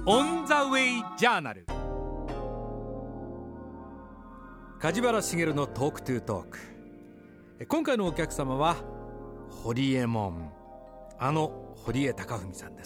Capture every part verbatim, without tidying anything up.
オンザウェイジャーナル、梶原茂のトークトゥートーク。今回のお客様は堀エモ門、あの堀江貴文さんです。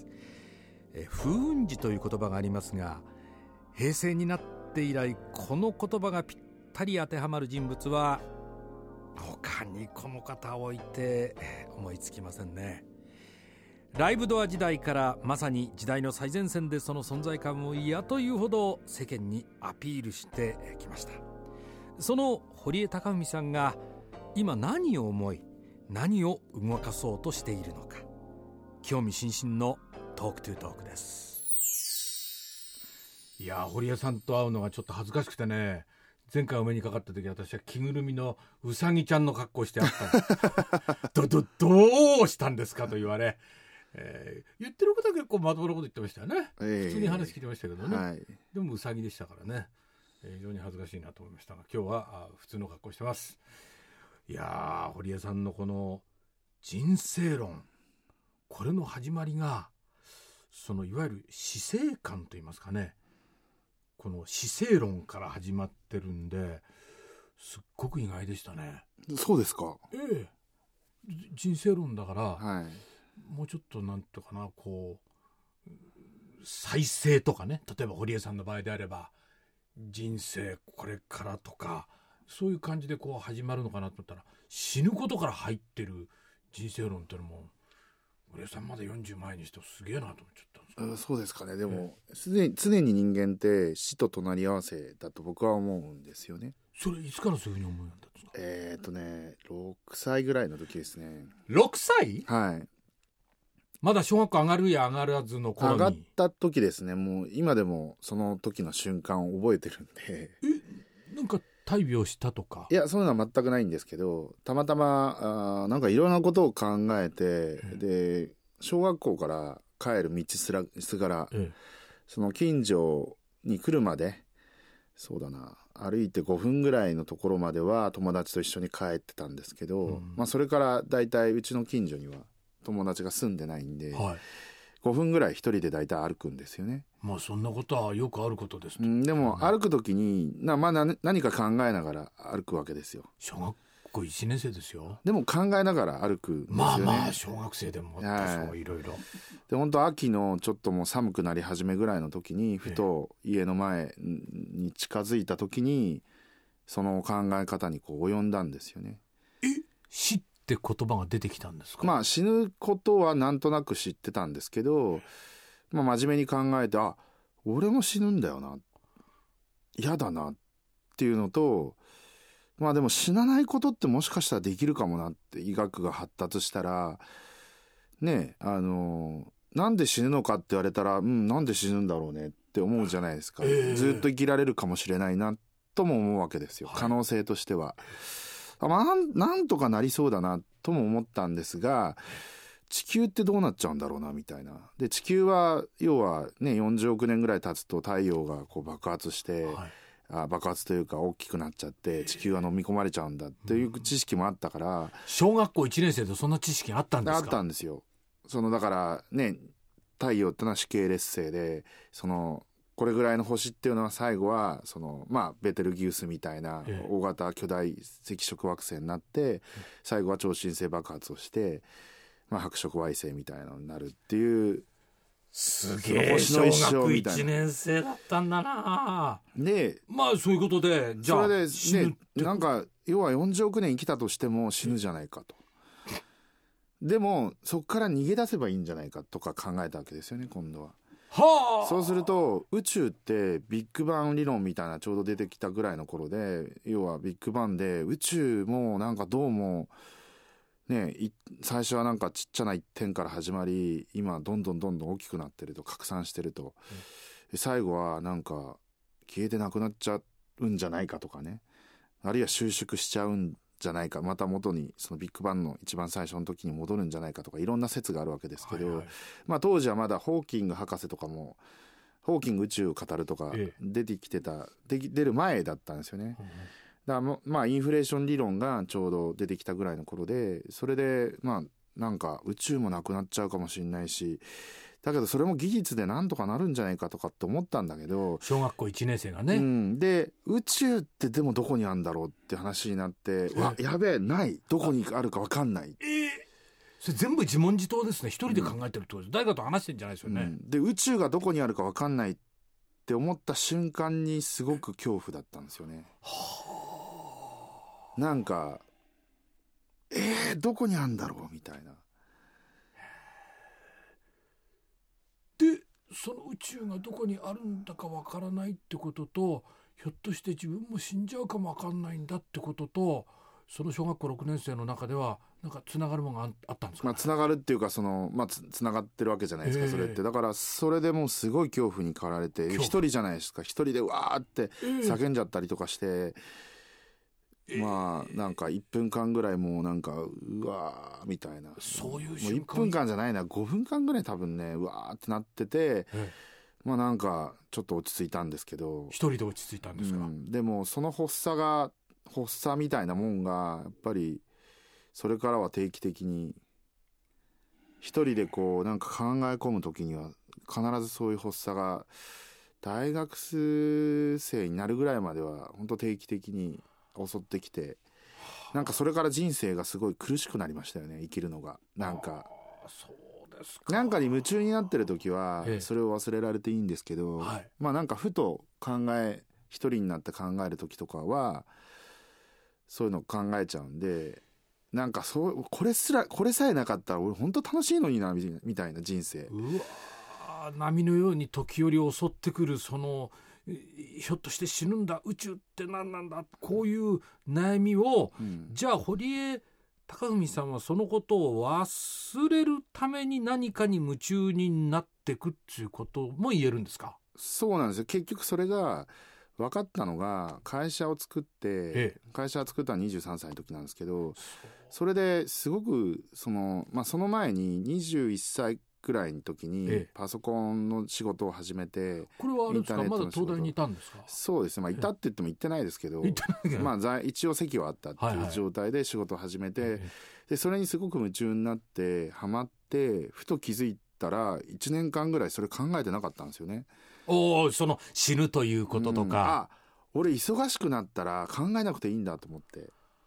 え風雲児という言葉がありますが、平成になって以来この言葉がぴったり当てはまる人物は他にこの方を置いて思いつきませんね。ライブドア時代からまさに時代の最前線でその存在感を嫌というほど世間にアピールしてきました。その堀江貴文さんが今何を思い何を動かそうとしているのか、興味津々のトークトゥートークです。いや、堀江さんと会うのがちょっと恥ずかしくてね、前回お目にかかった時、私は着ぐるみのうさぎちゃんの格好をしてあったどどどうしたんですかと言われ、えー、言ってることは結構まともなこと言ってましたよね、えー、普通に話聞いてましたけどね、はい、でもうさぎでしたからね、えー、非常に恥ずかしいなと思いましたが、今日は普通の格好してます。いやー、堀江さんのこの人生論、これの始まりがそのいわゆる死生観といいますかね、この死生論から始まってるんで、すっごく意外でしたね。 そうですか。 ええ、人生論だから、 はい、 もうちょっとなんとかな、こう再生とかね、例えば堀江さんの場合であれば人生これからとか、そういう感じでこう始まるのかなと思ったら、死ぬことから入ってる人生論っていうのも堀江さんまだよんじゅう前にしてすげえなと思っちゃったんですけど。 そうですかね。でも常に、常に人間って死と隣り合わせだと僕は思うんですよね。 それいつからそういうふうに思うんだったんですか？ えーっとねろくさいぐらいの時ですね。 ろくさい？はい。まだ小学校上がるや上がらずの頃に。 上がった時ですね。もう今でもその時の瞬間を覚えてるんで。 え、なんか大病したとか？ いや、そういうのは全くないんですけど、たまたまあなんかいろんなことを考えて、で小学校から帰る道すらすがら、ええ、その近所に来るまで、そうだな、歩いてごふんぐらいのところまでは友達と一緒に帰ってたんですけど、うん、まあ、それからだいたいうちの近所には友達が住んでないんで、はい、ごふんぐらい一人でだいたい歩くんですよね。 まあそんなことはよくあることです、 うん、でも歩く時にな、まあ、な何か考えながら歩くわけですよ。 小学校いちねん生ですよ。 でも考えながら歩くんですよね。 まあまあ小学生でもあったそういろいろで、本当秋のちょっともう寒くなり始めぐらいの時にふと家の前に近づいた時にその考え方にこう及んだんですよね。 え、死って言葉が出てきたんですか？ まあ死ぬことはなんとなく知ってたんですけど、まあ、真面目に考えて、あ、俺も死ぬんだよな、嫌だなっていうのと、まあでも死なないことってもしかしたらできるかもなって、医学が発達したらね、あのなんで死ぬのかって言われたら、うん、なんで死ぬんだろうねって思うじゃないですか、えー、ずっと生きられるかもしれないなとも思うわけですよ、はい、可能性としては。まあ、なんなんとかなりそうだなとも思ったんですが、地球ってどうなっちゃうんだろうなみたいな。で地球は要はねよんじゅうおくねんぐらい経つと太陽がこう爆発して、はい、あ爆発というか大きくなっちゃって地球は飲み込まれちゃうんだっていう知識もあったから、うん、 小学校いちねん生でそんな知識あったんですか？ あったんですよ。そのだからね、太陽ってのは主系列星で、そのこれぐらいの星っていうのは最後はその、まあ、ベテルギウスみたいな大型巨大赤色惑星になって、最後は超新星爆発をして、まあ、白色矮星みたいなのになるっていう。 すげえ小学いちねん生だったんだな。でまあそういうことで、じゃあそれで、ね、なんか要はよんじゅうおくねん生きたとしても死ぬじゃないかと。でもそこから逃げ出せばいいんじゃないかとか考えたわけですよね、今度は。はあ、そうすると宇宙ってビッグバン理論みたいなちょうど出てきたぐらいの頃で、要はビッグバンで宇宙もなんかどうもね、最初はなんかちっちゃな一点から始まり、今どんどんどんどん大きくなってると、拡散してると、うん、最後はなんか消えてなくなっちゃうんじゃないかとかね、あるいは収縮しちゃうんじゃないか、また元にそのビッグバンの一番最初の時に戻るんじゃないかとか、いろんな説があるわけですけど、はいはい、まあ、当時はまだホーキング博士とかもホーキング宇宙を語るとか出てきてた、ええ、出る前だったんですよね、うん、だからまあインフレーション理論がちょうど出てきたぐらいの頃で、それでまあなんか宇宙もなくなっちゃうかもしれないし、 だけどそれも技術でなんとかなるんじゃないかとかって思ったんだけど、 小学校いちねん生がね、 うん、で宇宙ってでもどこにあるんだろうって話になって、うわやべえないどこにあるか分かんない、 えー、それ全部自問自答ですね。一人で考えてるってことです、うん、誰かと話してんじゃないですよね、うん、 で宇宙がどこにあるか分かんないって思った瞬間にすごく恐怖だったんですよね。はあ、なんかえー、どこにあるんだろうみたいな。 でその宇宙がどこにあるんだかわからないってことと、ひょっとして自分も死んじゃうかもわかんないんだってことと、その小学校ろくねん生の中ではなんかつながるものが あ, あったんですか、ね。 まあ、つながるっていうかその、まあ、つ, つながってるわけじゃないですか、えー、それってだからそれでもうすごい恐怖に駆られて一人じゃないですか、一人でわーって叫んじゃったりとかして、えー、まあなんかいっぷんかんぐらいもうなんかうわーみたいな、 そういう瞬間、 もういっぷんかんじゃないなごふんかんぐらい多分ねうわーってなってて、えー、まあなんかちょっと落ち着いたんですけど。 一人で落ち着いたんですか、うん、 でもその発作が発作みたいなもんがやっぱりそれからは定期的に一人でこうなんか考え込む時には必ずそういう発作が大学生になるぐらいまでは本当定期的に襲ってきて、なんかそれから人生がすごい苦しくなりましたよね、生きるのが。なんかそうですか。 なんかに夢中になってる時はそれを忘れられていいんですけど、はい、まあなんかふと考え一人になって考える時とかはそういうの考えちゃうんで、なんかそうこれすらこれさえなかったら俺本当楽しいのになみたいな人生。 うわ波のように時折襲ってくるそのひょっとして死ぬんだ宇宙って何なんだこういう悩みを、うん、じゃあ堀江貴文さんはそのことを忘れるために何かに夢中になっていくっていうことも言えるんですか。 そうなんですよ。結局それが分かったのが会社を作って、ええ、会社を作ったのはにじゅうさんさいの時なんですけど、それですごくその、まあ、その前ににじゅういっさいくらいの時にパソコンの仕事を始めて、ええ、 これはあれですか、まだ東大にいたんですか。 そうですね、まあ、いたって言っても行ってないですけど、まあ、一応席はあったっていう状態で仕事を始めて、はいはい、でそれにすごく夢中になってハマってふと気づいたらいちねんかんぐらいそれ考えてなかったんですよね。 おその死ぬということとか、うん、 あ俺忙しくなったら考えなくていいんだと思って。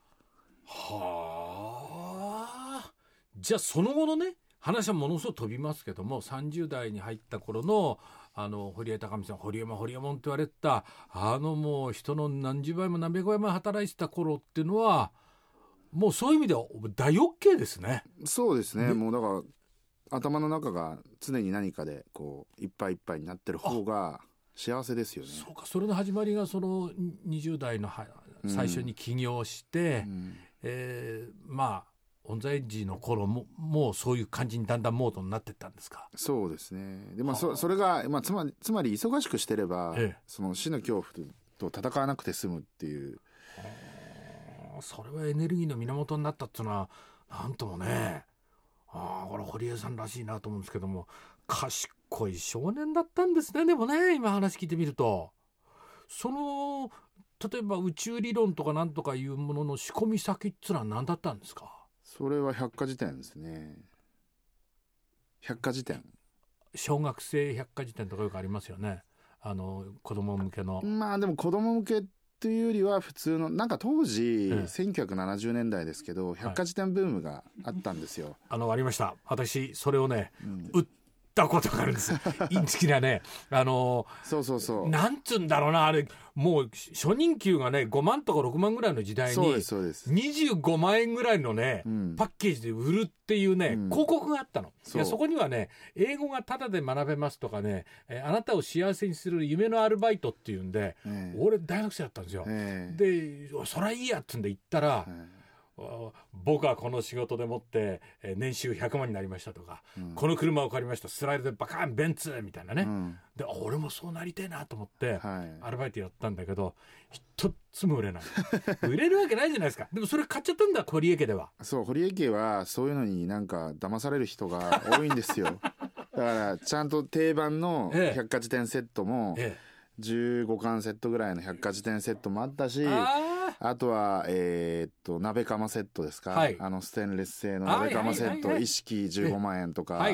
はあ。じゃあその後のね話はものすごく飛びますけども、さんじゅう代に入った頃のあの堀江貴文さん、堀江も堀江もんって言われたあのもう人の何十倍も何百倍も働いてた頃っていうのはもうそういう意味では大 OK ですね。 そうですね。もうだから頭の中が常に何かでこういっぱいいっぱいになってる方が幸せですよね。 そうか、それの始まりがそのにじゅう代の最初に起業して、うん、えー、まあ御在時の頃ももうそういう感じにだんだんモードになっていったんですか。 そうですね。で、まあ、そ, それが、まあ、つまりつまり忙しくしてれば、ええ、その死の恐怖と戦わなくて済むっていう。 それはエネルギーの源になったっていうのはなんともね、あこれ堀江さんらしいなと思うんですけども、賢い少年だったんですね。でもね今話聞いてみるとその例えば宇宙理論とかなんとかいうものの仕込み先っていうのは何だったんですか。 それは百科事典ですね。百科事典、 小学生百科事典とかよくありますよね、あの子供向けの。 まあでも子供向けというよりは普通のなんか当時、ええ、せんきゅうひゃくななじゅうねんだいですけど百科事典ブームがあったんですよ、はい、 あのありました。私それをね、うん、売ったことがあるんですインチキなねあのそうそうそうなんつうんだろうなあれもう初任給がねごまんとかろくまんぐらいの時代にそうですそうですにじゅうごまんえんぐらいのね、うん、パッケージで売るっていうね、うん、広告があったの。そ, いやそこにはね英語がタダで学べますとかね、えー、あなたを幸せにする夢のアルバイトっていうんで、えー、俺大学生だったんですよ、えー、でそりゃいいやってんで行ったら、えー僕はこの仕事でもって年収ひゃくまんになりましたとか、うん、この車を借りましたスライドでバカーンベンツみたいなね、うん、で俺もそうなりたいなと思って、はい、アルバイトやったんだけど一つも売れない売れるわけないじゃないですか。でもそれ買っちゃったんだ堀江家では。 そう堀江家はそういうのになんか騙される人が多いんですよだからちゃんと定番の百科事典セットも、ええ、じゅうごかんセットぐらいの百科事典セットもあったし、ああとは、えー、っと鍋釜セットですか、はい、あのステンレス製の鍋釜セット、はいはいはいはい、一式じゅうごまんえんとか、はい、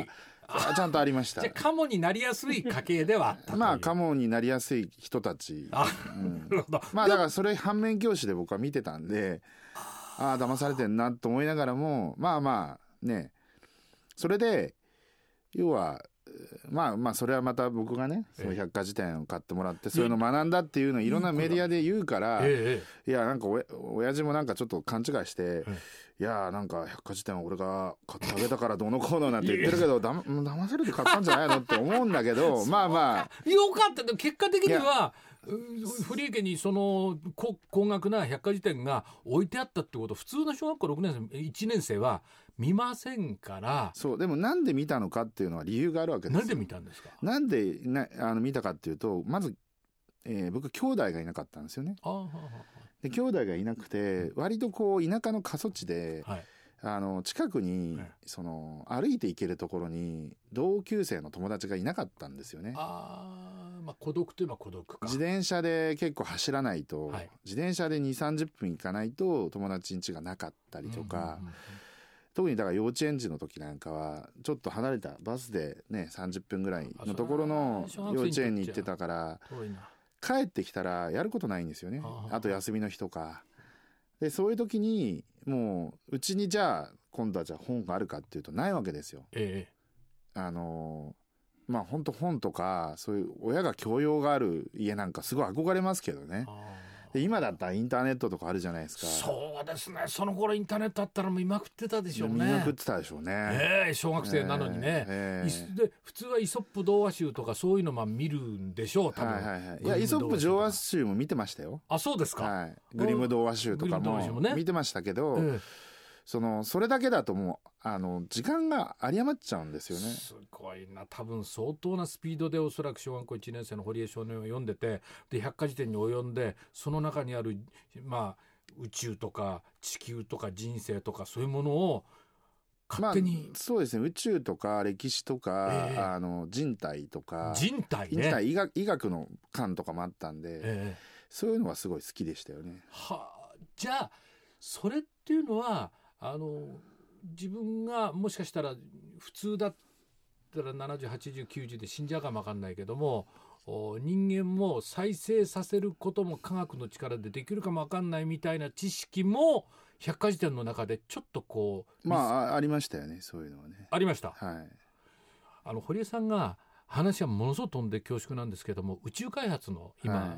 ちゃんとありました。 じゃあカモになりやすい家系ではあったというまあカモになりやすい人たち、 あ、 うん、 なるほど。 まあだからそれ反面教師で僕は見てたんで、ああ騙されてんなと思いながらも、まあまあね、それで要はまあまあそれはまた僕がね、その百科事典を買ってもらってそういうのを学んだっていうのをいろんなメディアで言うから、 ええ、 いやなんかお親父もなんかちょっと勘違いして、いやなんか百科事典を俺が買ってあげたからどうのこうのなんて言ってるけど、だま騙されて買ったんじゃないのって思うんだけどまあまあよかった。結果的には堀池にその高額な百科事典が置いてあったってことを普通の小学校ろくねん生いちねん生は見ませんから。 そうでもなんで見たのかっていうのは理由があるわけですよ。 なんで見たんですか。 なんでなあの見たかっていうと、まず、えー、僕兄弟がいなかったんですよね。 あははで兄弟がいなくて割とこう田舎の過疎地で、 はい、 あの近くに、はい、その歩いて行けるところに同級生の友達がいなかったんですよね。 あ、まあ、孤独といえば孤独か。 自転車で結構走らないと、はい、自転車でにじゅうさんじゅっぷん行かないと友達ん家がなかったりとか、うんうんうんうん、特にだから幼稚園児の時なんかはちょっと離れたバスでねさんじゅっぷんぐらいのところの幼稚園に行ってたから、帰ってきたらやることないんですよね。 あ, あと休みの日とかで、そういう時にもううちにじゃあ今度はじゃあ本があるかっていうとないわけですよ、 ええ、 あのまあ本当本とかそういう親が教養がある家なんかすごい憧れますけどね。で今だったらインターネットとかあるじゃないですか。 そうですね。その頃インターネットあったら見まくってたでしょうね。 見まくってたでしょうね、 えー、小学生なのにね、えーえー、で普通はイソップ童話集とかそういうのも見るんでしょう多分、はいはいはい、 いやイソップ童話集も見てましたよ。 あ、そうですか、 はい、グリム童話集とかも見てましたけど、えーそのそれだけだともうあの時間が有り余っちゃうんですよね。 すごいな。多分相当なスピードでおそらく小学校いちねん生の堀江少年を読んでて、で百科事典に及んでその中にある、まあ、宇宙とか地球とか人生とかそういうものを勝手に、 まあ、そうですね。宇宙とか歴史とか、えー、あの人体とか人体ね、 人体医学、医学の観とかもあったんで、えー、そういうのはすごい好きでしたよね。 はあ、じゃあそれっていうのはあの自分がもしかしたら普通だったらななじゅう、はちじゅう、きゅうじゅうで死んじゃうかも分かんないけども、人間も再生させることも科学の力でできるかも分かんないみたいな知識も百科事典の中でちょっとこうまあありましたよね。そういうのはねありました、 はい、 あの堀江さんが話はものすごく飛んで恐縮なんですけども、宇宙開発の今、はい、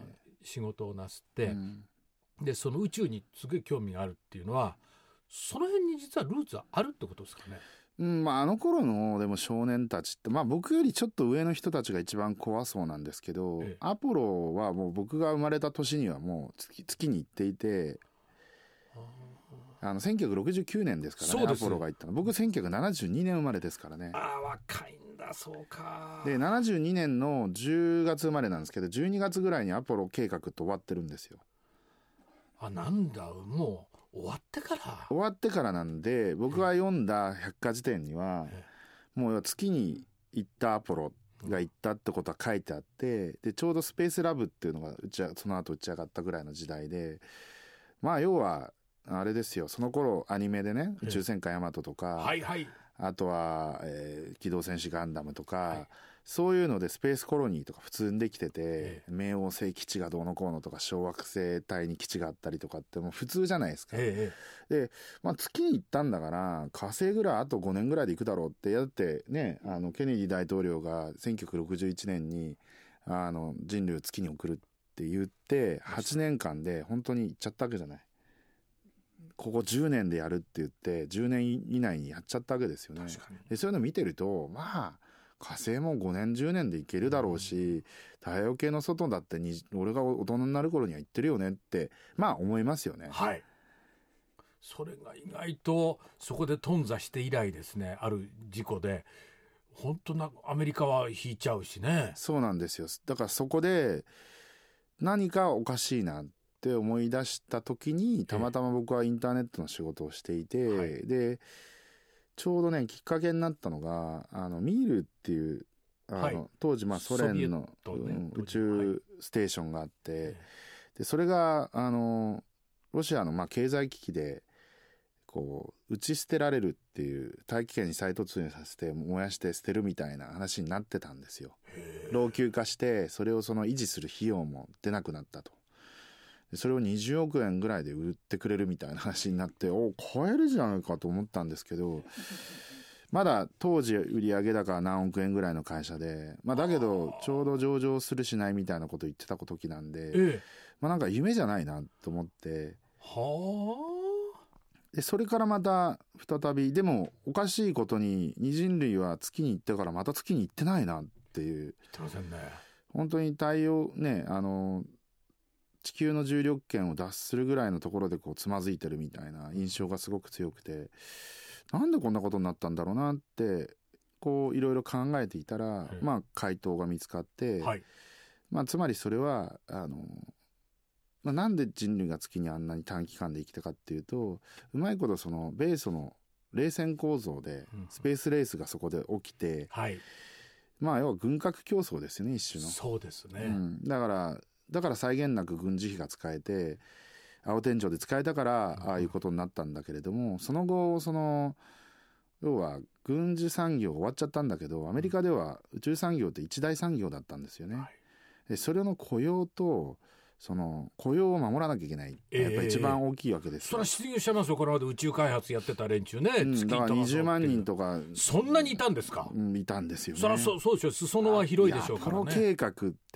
仕事をなすって、うん、でその宇宙にすごい興味があるっていうのはその辺に実はルーツはあるってことですかね。 うんまあ、あの頃のでも少年たちって、まあ、僕よりちょっと上の人たちが一番怖そうなんですけど、ええ、アポロはもう僕が生まれた年にはもう 月, 月に行っていて、あのせんきゅうひゃくろくじゅうきゅうねんですからね。アポロが行ったの僕せんきゅうひゃくななじゅうにねん生まれですからね。 ああ若いんだ。そうか。 でななじゅうにねんのじゅうがつ生まれなんですけどじゅうにがつぐらいにアポロ計画って終わってるんですよ。 あ、なんだもう終わってから終わってからなんで、僕が読んだ百科事典にはもう月に行ったアポロが行ったってことは書いてあって、でちょうどスペースラブっていうのが打ちその後打ち上がったぐらいの時代で、まあ要はあれですよ、その頃アニメでね宇宙戦艦ヤマトとか、 はいはい、 あとは、えー、機動戦士ガンダムとか、はい、そういうのでスペースコロニーとか普通にできてて、ええ、冥王星基地がどうのこうのとか小惑星帯に基地があったりとかってもう普通じゃないですか、ええ、で、まあ、月に行ったんだから火星ぐらいあとごねんぐらいで行くだろうって。だってね、あのケネディ大統領がせんきゅうひゃくろくじゅういちねんにあの人類を月に送るって言ってはちねんかんで本当に行っちゃったわけじゃない。ここじゅうねんでやるって言ってじゅうねん以内にやっちゃったわけですよね。でそういうの見てると、まあ火星もごねんじゅうねんで行けるだろうし、太陽系の外だってに俺が大人になる頃には行ってるよねってまあ思いますよね。 はい。それが意外とそこで頓挫して以来ですね、ある事故で本当なアメリカは引いちゃうしね。 そうなんですよ。だからそこで何かおかしいなって思い出した時にたまたま僕はインターネットの仕事をしていて、えー、でちょうどねきっかけになったのがあのミールっていうあの、はい、当時まあソ連の、ねうん、宇宙ステーションがあって、はい、でそれがあのロシアのまあ経済危機でこう打ち捨てられるっていう、大気圏に再突入させて燃やして捨てるみたいな話になってたんですよ。老朽化してそれをその維持する費用も出なくなったと。それをにじゅうおくえんぐらいで売ってくれるみたいな話になって、お買えるじゃないかと思ったんですけど、まだ当時売上高何億円ぐらいの会社で、まあ、だけどちょうど上場するしないみたいなこと言ってた時なんで、ええ、まあ、なんか夢じゃないなと思って、はでそれからまた再び、でもおかしいことにに人類は月に行ってからまた月に行ってないなっていう、言ってませんね。本当に太陽ね、あの地球の重力圏を脱するぐらいのところでこうつまずいてるみたいな印象がすごく強くて、なんでこんなことになったんだろうなってこういろいろ考えていたら、はい、まあ回答が見つかって、はい、まあ、つまりそれはあの、まあ、なんで人類が月にあんなに短期間で生きたかっていうと、うまいことその米ソの冷戦構造でスペースレースがそこで起きて、うん、はい、まあ要は軍拡競争ですよね、一種の。 そうですね、 うん、だからだから際限なく軍事費が使えて、青天井で使えたからああいうことになったんだけれども、その後その要は軍事産業終わっちゃったんだけど、アメリカでは宇宙産業って一大産業だったんですよね、はい、でそれの雇用とその雇用を守らなきゃいけない、えー、やっぱり一番大きいわけですよ。 それは失業しちゃいますよ、これまで宇宙開発やってた連中ね、 うん、だからにじゅうまんにんとか、 そんなにいたんですか。 うん、いたんですよね。 そりゃそう、そうでしょ、裾野は広いでしょうからね。 アポロ計画って、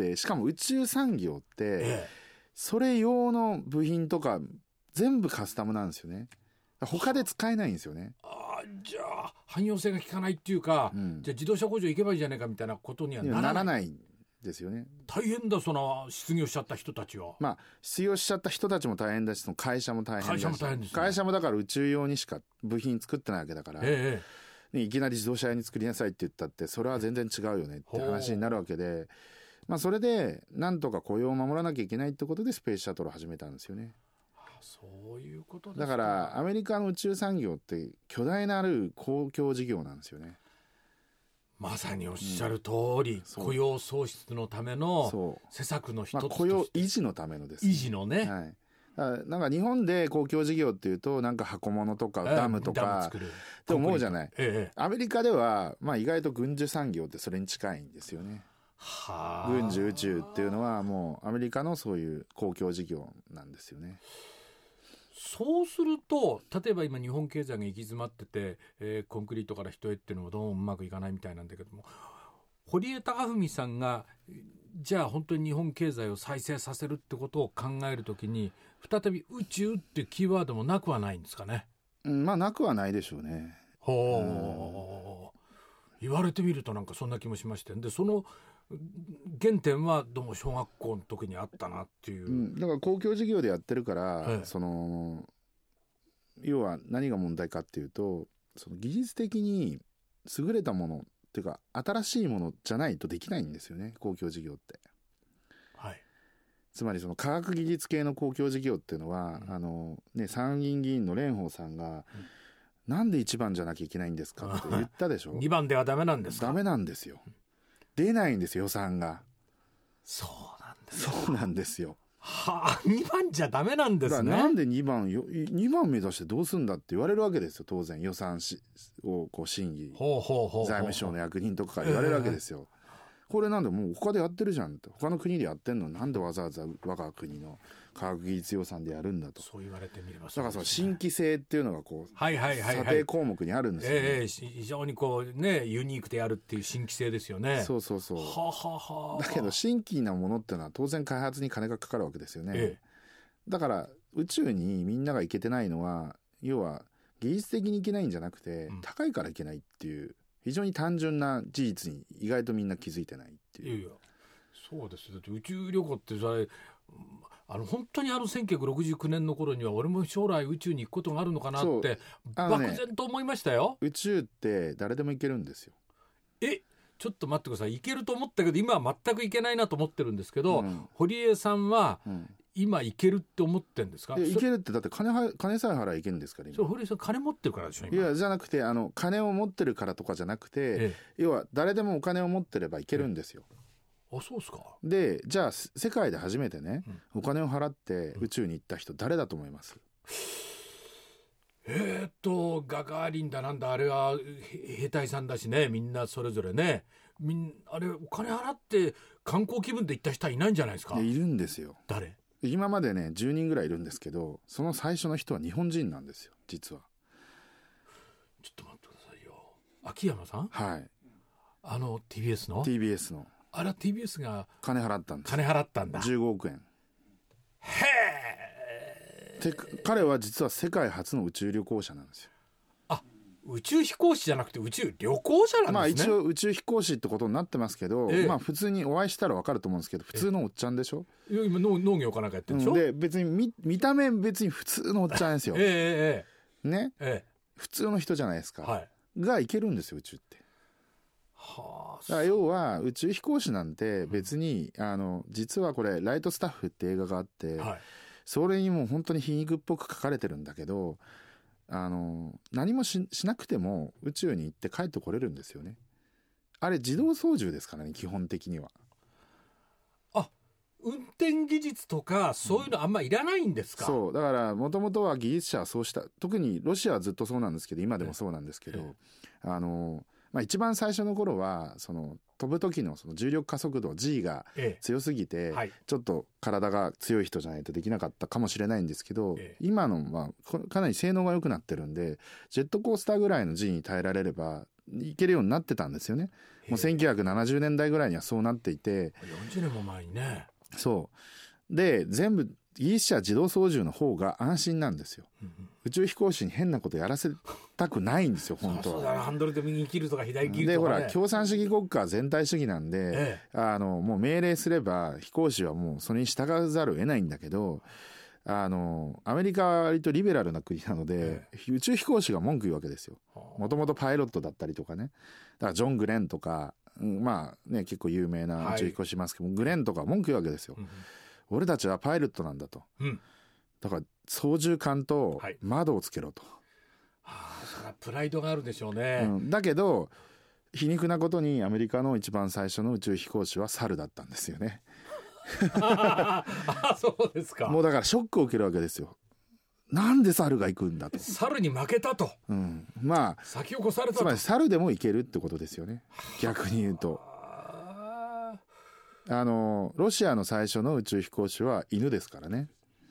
しかも宇宙産業って、えー、それ用の部品とか全部カスタムなんですよね。他で使えないんですよね。 あ、じゃあ汎用性が効かないっていうか、うん、じゃあ自動車工場行けばいいじゃないかみたいなことにはならない。 ならないですよね。 大変だ、その失業しちゃった人たちは。 まあ失業しちゃった人たちも大変だし、その会社も大変だし、 会社も大変ですね。 会社もだから宇宙用にしか部品作ってないわけだから、ええ、いきなり自動車屋に作りなさいって言ったって、それは全然違うよねって話になるわけで、まあ、それでなんとか雇用を守らなきゃいけないってことでスペースシャトルを始めたんですよね。 そういうことですか。 だからアメリカの宇宙産業って巨大なる公共事業なんですよね。 まさにおっしゃる通り、うん、雇用創出のための施策の一つとして、まあ、 雇用維持のためのです、 ね、維持のね、 はい、だなんか日本で公共事業っていうとなんか箱物とかダムとかって思うじゃない、ええ、アメリカではまあ意外と軍需産業ってそれに近いんですよね。はあ、軍事宇宙っていうのはもうアメリカのそういう公共事業なんですよね。 そうすると例えば今日本経済が行き詰まってて、えー、コンクリートから人へっていうのもどうもうまくいかないみたいなんだけども、堀江貴文さんがじゃあ本当に日本経済を再生させるってことを考えるときに再び宇宙っていうキーワードもなくはないんですかね。 うん、まあなくはないでしょうね。 ほう、うん、言われてみるとなんかそんな気もしまして、でその原点はどうも小学校の時にあったなっていう、うん、 だから公共事業でやってるから、はい、その要は何が問題かっていうと、その技術的に優れたものっていうか新しいものじゃないとできないんですよね、公共事業って、はい、つまりその科学技術系の公共事業っていうのは、うん、あのね、参議院議員の蓮舫さんが、うん、なんでいちばんじゃなきゃいけないんですかって言ったでしょにばんではダメなんですか。ダメなんですよ、出ないんですよ、予算が。 そうなんです。 そうなんですよ。 はあ、にばんじゃダメなんですね。 なんでにばんよにばん目指してどうすんだって言われるわけですよ、当然予算しをこう審議財務省の役人とかから言われるわけですよ、えー、これなんでもう他でやってるじゃんって、他の国でやってんのなんでわざわざ我が国の科学技術予算でやるんだと。 そう言われてみれば、 だからその新規性っていうのがこう、はいはいはいはい、査定項目にあるんですよね、 えー、非常にこうねユニークでやるっていう新規性ですよね。 そうそうそう。 ははは。 だけど新規なものっていうのは当然開発に金がかかるわけですよね、えー、だから宇宙にみんなが行けてないのは要は技術的に行けないんじゃなくて、うん、高いから行けないっていう非常に単純な事実に意外とみんな気づいてないっていう。いやいや、 そうですよ。だって宇宙旅行ってそれあの本当にあのせんきゅうひゃくろくじゅうきゅうねんの頃には俺も将来宇宙に行くことがあるのかなって、ね、漠然と思いましたよ。 宇宙って誰でも行けるんですよ。 え、ちょっと待ってください。行けると思ったけど今は全く行けないなと思ってるんですけど、うん、堀江さんは、うん、今行けるって思ってるんですか。 行けるってだって金は金さえ払えば行けるんですから今。 それ堀江さん金持ってるからでしょ今。 いやじゃなくてあの金を持ってるからとかじゃなくて、ええ、要は誰でもお金を持ってれば行けるんですよ、ええ。 あ、そうですか。 でじゃあ世界で初めてね、うん、お金を払って宇宙に行った人誰だと思います？ えー、っとガガーリンだなんだあれは兵隊さんだしね、みんなそれぞれね、みんあれお金払って観光気分で行った人はいないんじゃないですか。 いるんですよ。 誰？ 今までねじゅうにんぐらいいるんですけど、その最初の人は日本人なんですよ実は。 ちょっと待ってくださいよ。秋山さん？ はい。 あの ティービーエス のティービーエス のあれは ティービーエス が金払ったんです。 金払ったんだ。 じゅうごおくえん。 へえ。 で彼は実は世界初の宇宙旅行者なんですよ。 あ、宇宙飛行士じゃなくて宇宙旅行者なんですね。 まあ一応宇宙飛行士ってことになってますけど、 ええ、 まあ普通にお会いしたら分かると思うんですけど、普通のおっちゃんでしょ。 今 農, 農業かなんかやってるでしょ、 うん、で別に 見, 見た目別に普通のおっちゃんですよ。 ええええね、 ええ、 普通の人じゃないですか、 はい、 が行けるんですよ宇宙って。 はあ、 だから要は宇宙飛行士なんて別に、うん、あの実はこれライトスタッフって映画があって、はい、それにもう本当に皮肉っぽく書かれてるんだけど、あの何も し, しなくても宇宙に行って帰ってこれるんですよね。あれ自動操縦ですからね基本的には。 あ、運転技術とかそういうのあんまいらないんですか。 うん、そうだからもともとは技術者はそうした。特にロシアはずっとそうなんですけど今でもそうなんですけど、ええ、あのまあ、一番最初の頃はその飛ぶ時 の, その重力加速度 G が強すぎて、ええ、はい、ちょっと体が強い人じゃないとできなかったかもしれないんですけど、ええ、今のはかなり性能が良くなってるんでジェットコースターぐらいの G に耐えられればいけるようになってたんですよね。もうせんきゅうひゃくななじゅうねんだいぐらいにはそうなっていて、よんじゅうねんも前にね。 そうで全部技術者自動操縦の方が安心なんですよ、うんうん、宇宙飛行士に変なことやらせたくないんですよ本当は。 そうそうだ、ハンドルで右切るとか左切るとか、ね、 でほら共産主義国家は全体主義なんで、ええ、あのもう命令すれば飛行士はもうそれに従わざるを得ないんだけど、あのアメリカは割とリベラルな国なので、ええ、宇宙飛行士が文句言うわけですよ。もともとパイロットだったりとかね、だからジョン・グレンとか、うん、まあね結構有名な宇宙飛行士いますけど、はい、グレンとか文句言うわけですよ、うん、俺たちはパイロットなんだと、うん、だから操縦桿と窓をつけろと、はい、 はあ、それはプライドがあるでしょうね、 うん、だけど皮肉なことにアメリカの一番最初の宇宙飛行士は猿だったんですよねあそうですか。 もうだからショックを受けるわけですよ。なんで猿が行くんだと。 猿に負けたと、 うん、まあ先を越されたと。 つまり猿でも行けるってことですよね逆に言うと。あのロシアの最初の宇宙飛行士は犬ですからね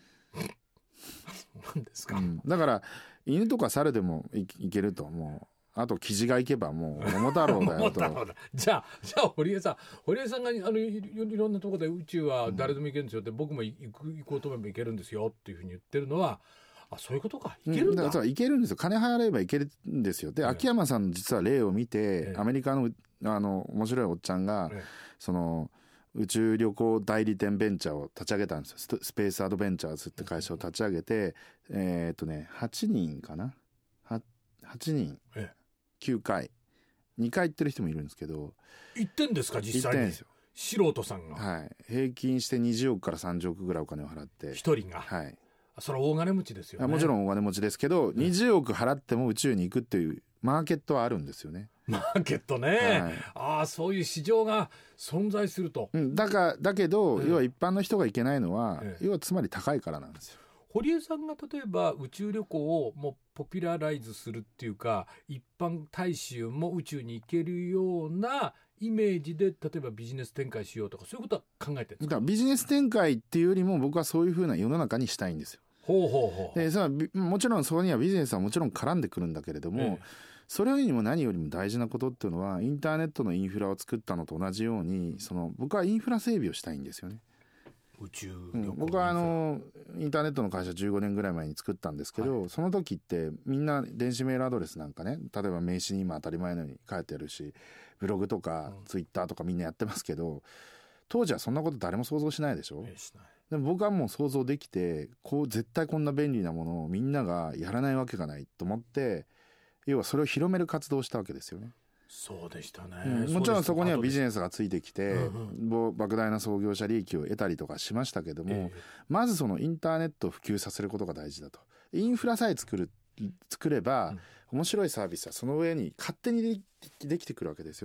なんですか、 うん、だから犬とか猿でもいけると。もうあとキジが行けばもう桃太郎だよとじゃあじゃあ堀江さん堀江さんがあの い, いろんなところで宇宙は誰でも行けるんですよって、うん、僕も行く行こうと思えば行けるんですよっていうふうに言ってるのは、あ、そういうことか。行けるんだ、うん、だから行けるんですよ。金払えば行けるんですよ。で、ええ、秋山さんの実は例を見て、ええ、アメリカのあの面白いおっちゃんが、ええ、その宇宙旅行代理店ベンチャーを立ち上げたんですよ。スペースアドベンチャーズって会社を立ち上げて、えー、っとねはちにんかな は, はちにん、ええ、きゅうかいにかい行ってる人もいるんですけど。 行ってんですか実際に。行ってんですよ素人さんが。 はい、平均してにじゅうおくからさんじゅうおくぐらいお金を払って一人が。 はい。 それは大金持ちですよね。 もちろん大金持ちですけど、にじゅうおく払っても宇宙に行くっていうマーケットはあるんですよね。 マーケットね、はい、ああそういう市場が存在すると、 うん、だからだけど、うん、要は一般の人が行けないのは、ええ、要はつまり高いからなんですよ。 堀江さんが例えば宇宙旅行をもうポピュラライズするっていうか、一般大衆も宇宙に行けるようなイメージで例えばビジネス展開しようとかそういうことは考えてるんですか。 だからビジネス展開っていうよりも僕はそういう風な世の中にしたいんですよ。 ほうほうほう。 でそれはもちろんそこにはビジネスはもちろん絡んでくるんだけれども、ええ、それよりも何よりも大事なことっていうのはインターネットのインフラを作ったのと同じように、その僕はインフラ整備をしたいんですよね。 宇宙うん、僕はあのインターネットの会社じゅうごねんぐらい前に作ったんですけど、はい、その時ってみんな電子メールアドレスなんかね、例えば名刺に今当たり前のように書いてあるし、ブログとかツイッターとかみんなやってますけど、当時はそんなこと誰も想像しないでしょ。しない。でも僕はもう想像できて、こう絶対こんな便利なものをみんながやらないわけがないと思って、要はそれを広める活動をしたわけですよね。 そうでしたね、 うん、もちろんそこにはビジネスがついてきて、うんうん、莫大な創業者利益を得たりとかしましたけども、えー、まずそのインターネットを普及させることが大事だと。インフラさえ作る作れば、うん、面白いサービスはその上に勝手に で, できてくるわけですよね。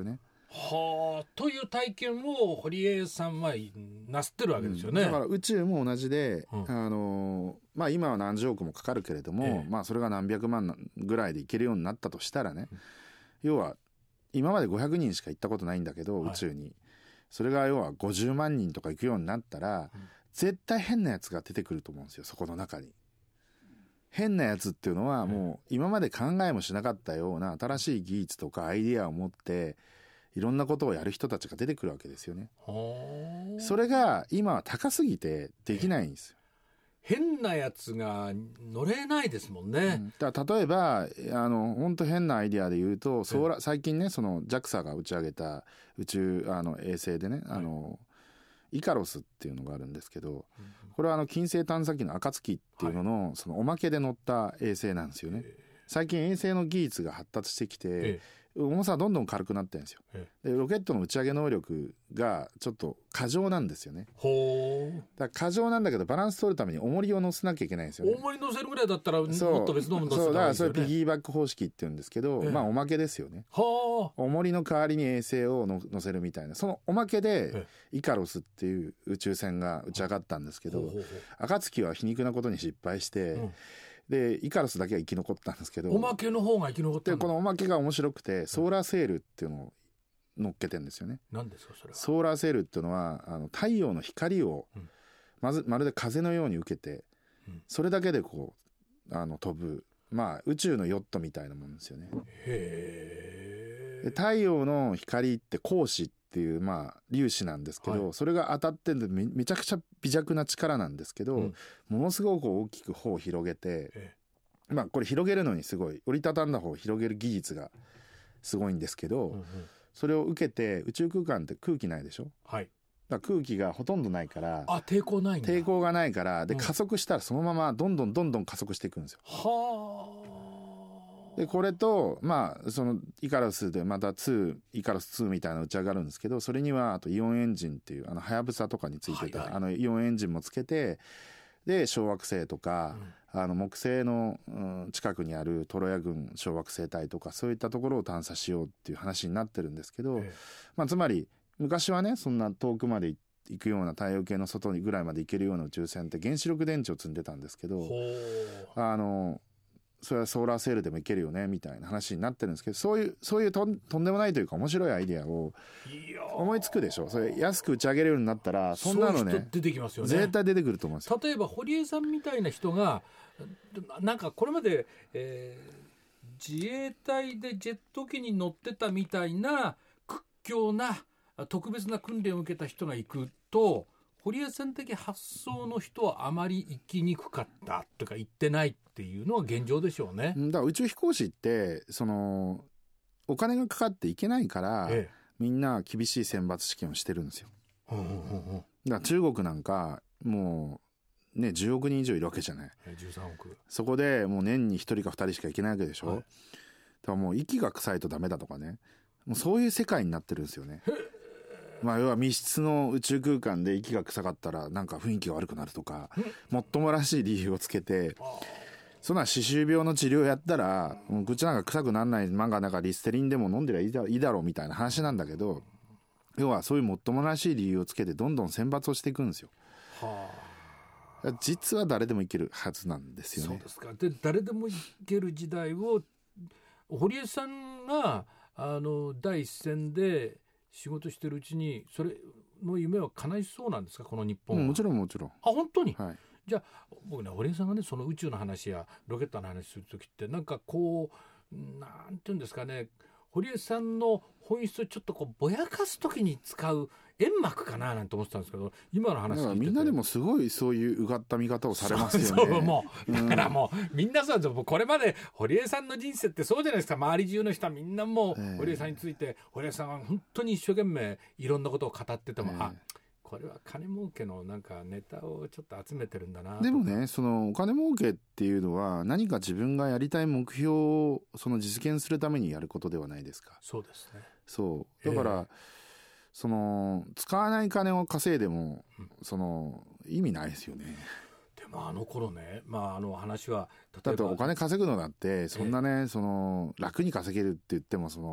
はあ、という体験を堀江さんはなすってるわけですよね、 うん、だから宇宙も同じで、 うん、 あのまあ、今は何十億もかかるけれども、ええ、まあ、それが何百万ぐらいで行けるようになったとしたらね、うん、要は今までごひゃくにんしか行ったことないんだけど、はい、宇宙にそれが要はごじゅうまんにんとか行くようになったら、うん、絶対変なやつが出てくると思うんですよ、そこの中に。変なやつっていうのはもう今まで考えもしなかったような新しい技術とかアイディアを持っていろんなことをやる人たちが出てくるわけですよね。それが今は高すぎてできないんですよ。 変なやつが乗れないですもんね、うん、 だから例えばあの本当変なアイディアで言うとソーラ最近ねその ジャクサ が打ち上げた宇宙あの衛星でね、はい、あのイカロスっていうのがあるんですけど、これはあの金星探査機の暁っていうのの、はい、そのおまけで乗った衛星なんですよね。最近衛星の技術が発達してきて、ええ重さはどんどん軽くなってるんですよ。でロケットの打ち上げ能力がちょっと過剰なんですよね。 ほう。 だから過剰なんだけどバランス取るために重りを乗せなきゃいけないんですよね。 重り乗せるぐらいだったらもっと別のもの乗せた方がいいですよね。 そうだからそれピギーバック方式って言うんですけど、ええ、まあおまけですよね。 はあ。 重りの代わりに衛星をの乗せるみたいなそのおまけでイカロスっていう宇宙船が打ち上がったんですけど、暁は皮肉なことに失敗して、うんでイカロスだけは生き残ったんですけど、 おまけの方が生き残ったんだ。 でこのおまけが面白くてソーラーセールっていうのを乗っけてるんですよね。 何ですかそれは。 ソーラーセールっていうのはあの太陽の光をまずまるで風のように受けて、うん、それだけでこうあの飛ぶ、まあ宇宙のヨットみたいなもんですよね。へー。で太陽の光って光子っていうまあ粒子なんですけど、はい、それが当たってんで め, めちゃくちゃ微弱な力なんですけど、うん、ものすごく大きく帆を広げて、まあこれ広げるのにすごい折りたたんだ方を広げる技術がすごいんですけど、うんうん、それを受けて宇宙空間って空気ないでしょ、はい、だから空気がほとんどないからあ抵抗ないんだ抵抗がないからで、うん、加速したらそのままどんどんどんどん加速していくんですよ。はあ。でこれとまあそのイカロスでまたツーイカロスツーみたいなの打ち上がるんですけど、それにはあとイオンエンジンっていうあのはやぶさとかについてた、はいはい、あのイオンエンジンもつけてで小惑星とか、うん、あの木星の、うん、近くにあるトロヤ群小惑星帯とかそういったところを探査しようっていう話になってるんですけど、ええまあ、つまり昔はねそんな遠くまで行くような太陽系の外にぐらいまで行けるような宇宙船って原子力電池を積んでたんですけど、あのそれはソーラーセールでもいけるよねみたいな話になってるんですけど、そういうそういうと ん, とんでもないというか面白いアイデアを思いつくでしょ。それ安く打ち上げれるようになったらそんなのね出てきますよね。 絶対出てくると思うんですよ。 例えば堀江さんみたいな人がなんかこれまで、えー、自衛隊でジェット機に乗ってたみたいな屈強な特別な訓練を受けた人が行くと堀江さん的発想の人はあまり行きにくかったというか行ってないっていうのは現状でしょうね。 だから宇宙飛行士ってそのお金がかかっていけないから、ええ、みんな厳しい選抜試験をしてるんですよ。うんうんうん、だから中国なんかもうねじゅうおくにん以上いるわけじゃない。 じゅうさんおく。そこでもう年にひとりかふたりしか行けないわけでしょ。はい、だからもう息が臭いとダメだとかね、もうそういう世界になってるんですよね。まあ、要は密室の宇宙空間で息が臭かったらなんか雰囲気が悪くなるとかもっともらしい理由をつけて、そんな歯周病の治療やったら口なんか臭くならない漫画なんかリステリンでも飲んでりゃいいだ、いいだろうみたいな話なんだけど、要はそういうもっともらしい理由をつけてどんどん選抜をしていくんですよ。はあ、実は誰でもいけるはずなんですよね。 そうですか。で誰でもいける時代を堀江さんがあの第一線で仕事してるうちにそれの夢は叶いそうなんですかこの日本は。 うん、もちろんもちろん。あ本当に、 はい、 じゃあ僕ね堀江さんがねその宇宙の話やロケットの話する時ってなんかこうなんていうんですかね、堀江さんの本質をちょっとこうぼやかす時に使う煙幕かななんて思ってたんですけど、今の話聞いててみんなでもすごいそういううがった見方をされますよね。 そうそうもうだからもう、うん、みんなそうですよ。これまで堀江さんの人生ってそうじゃないですか。周り中の人はみんなもう堀江さんについて、えー、堀江さんは本当に一生懸命いろんなことを語ってても、えー、あこれは金儲けのなんかネタをちょっと集めてるんだな。 でもねそのお金儲けっていうのは何か自分がやりたい目標をその実現するためにやることではないですか。 そうですね。 そうだから、えーその使わない金を稼いでも、うん、その意味ないですよね。 でもあの頃ね、まあ、あの話は例えばだってお金稼ぐのだってそんなね、えー、その楽に稼げるって言ってもその、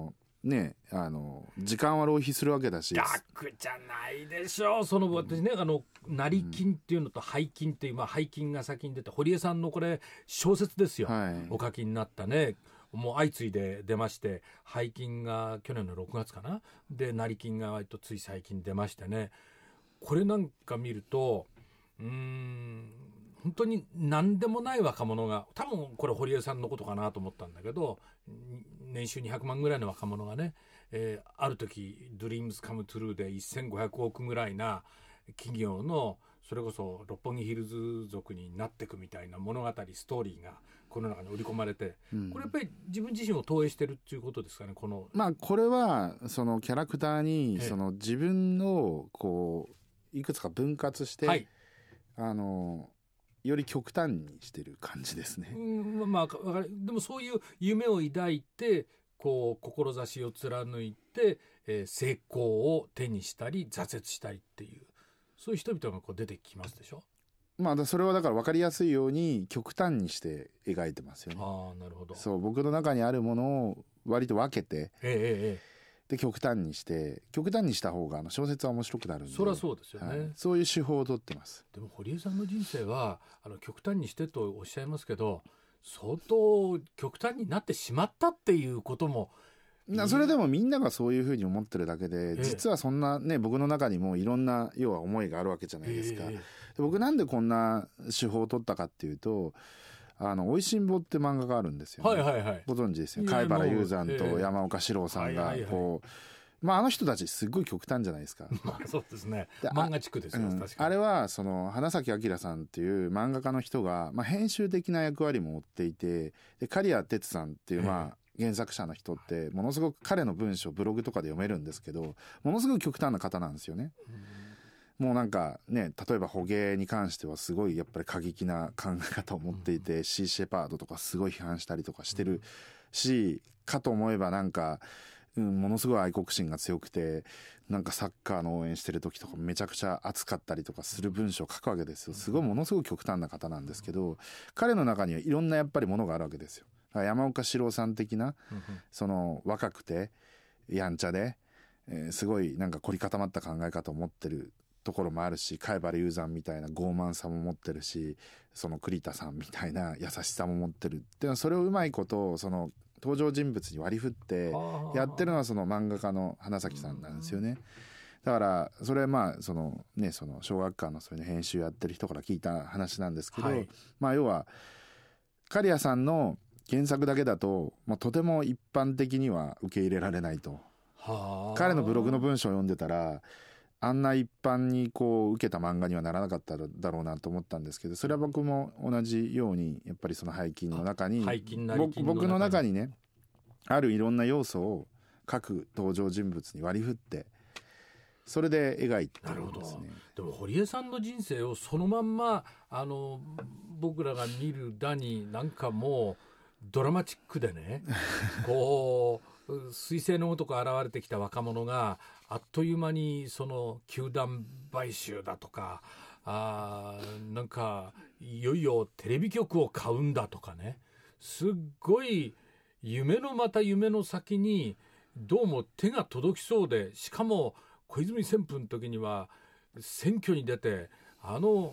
ねあの時間は浪費するわけだし。 逆じゃないでしょう。その私ね、あの成金っていうのと背金っていう、まあ、背金が先に出て、堀江さんのこれ小説ですよ、はい、お書きになったね。もう相次いで出まして、背金が去年のろくがつかなで、成金が割とつい最近出ましてね。これなんか見るとうーん本当に何でもない若者が、多分これ堀江さんのことかなと思ったんだけど、年収にひゃくまんぐらいの若者がね、えー、ある時 Dreams Come True でせんごひゃくおくぐらいな企業の、それこそ六本木ヒルズ族になっていくみたいな物語ストーリーがこの中に織り込まれて、うん、これやっぱり自分自身を投影してるっていうことですかね。このまあこれはそのキャラクターにその自分をこういくつか分割して、はい、あのより極端にしてる感じですね。 うんまあ、でもそういう夢を抱いてこう志を貫いて、えー、成功を手にしたり挫折したりっていう、そういう人々がこう出てきますでしょ。 まあそれはだから分かりやすいように極端にして描いてますよね。 ああなるほど。 そう僕の中にあるものを割と分けて、 ええええで極端にして極端にした方があの小説は面白くなるんで。 そりゃそうですよね、 はい、そういう手法を取ってます。 でも堀江さんの人生はあの極端にしてとおっしゃいますけど、相当極端になってしまったっていうこともな。それでもみんながそういうふうに思ってるだけで、ええ、実はそんなね僕の中にもいろんな要は思いがあるわけじゃないですか、ええ、僕なんでこんな手法を取ったかっていうと、あのおいしんぼって漫画があるんですよね、 はいはいはい、 ご存知ですよね。貝原雄山と山岡史郎さんがこう、はいはいはい、まあ、あの人たちすごい極端じゃないですか。 まあそうですね。漫画地区ですよ、うん、確かに。 あれはその花咲明さんっていう漫画家の人が、まあ、編集的な役割も負っていて、で刈谷哲さんっていうまあ原作者の人ってものすごく彼の文章ブログとかで読めるんですけど、ものすごく極端な方なんですよね。もうなんかね、例えば捕鯨に関してはすごいやっぱり過激な考え方を持っていて、シーシェパードとかすごい批判したりとかしてるし、かと思えばなんかうん、ものすごい愛国心が強くて、なんかサッカーの応援してる時とかめちゃくちゃ熱かったりとかする文章を書くわけですよ。すごいものすごい極端な方なんですけど、彼の中にはいろんなやっぱりものがあるわけですよ。だから山岡史郎さん的な、その若くてやんちゃで、えー、すごいなんか凝り固まった考え方を持ってるところもあるし、貝原雄山みたいな傲慢さも持ってるし、その栗田さんみたいな優しさも持ってるっていうのは、それをうまいことその登場人物に割り振ってやってるのはその漫画家の花咲さんなんですよね。だからそれはまあそのね、その小学館のそういう編集やってる人から聞いた話なんですけど、はい、まあ要は刈谷さんの原作だけだと、まあ、とても一般的には受け入れられないと。彼のブログの文章を読んでたら、あんな一般にこう受けた漫画にはならなかっただろうなと思ったんですけど、それは僕も同じようにやっぱりその背筋の中に、僕の中にねあるいろんな要素を各登場人物に割り振って、それで描いてるんですね。 でも堀江さんの人生をそのまんまあの僕らが見るだに、なんかもうドラマチックでねこう彗星のごとく現れてきた若者があっという間にその球団買収だとか、あなんかいよいよテレビ局を買うんだとかね、すっごい夢のまた夢の先にどうも手が届きそうで、しかも小泉旋風の時には選挙に出てあの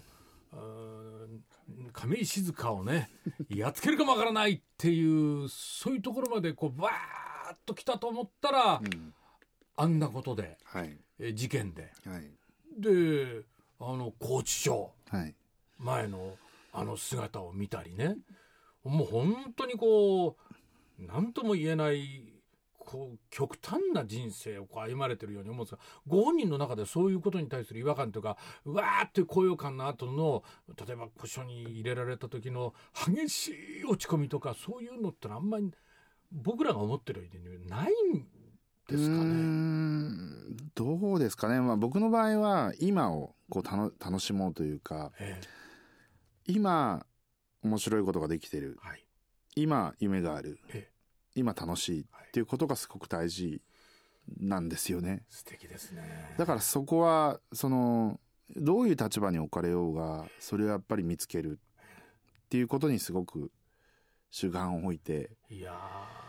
亀井静香をねやっつけるかもわからないっていう、そういうところまでこうバーッと来たと思ったら、うん、あんなことで、はい、え事件で、はい、であの拘置所、はい、前のあの姿を見たりね、もう本当にこう何とも言えないこう極端な人生をこう歩まれてるように思うんですが、ご本人の中でそういうことに対する違和感というか、うわーっていう高揚感の後の、例えば故障に入れられた時の激しい落ち込みとか、そういうのってあんまり僕らが思ってるようにないんですかね。うーんどうですかね、まあ、僕の場合は今をこうたの楽しもうというか、ええ、今面白いことができてる、はい、今夢がある、ええ、今楽しいっていうことがすごく大事なんですよね。 素敵ですね。 だからそこはそのどういう立場に置かれようがそれをやっぱり見つけるっていうことにすごく主眼を置いて、 いや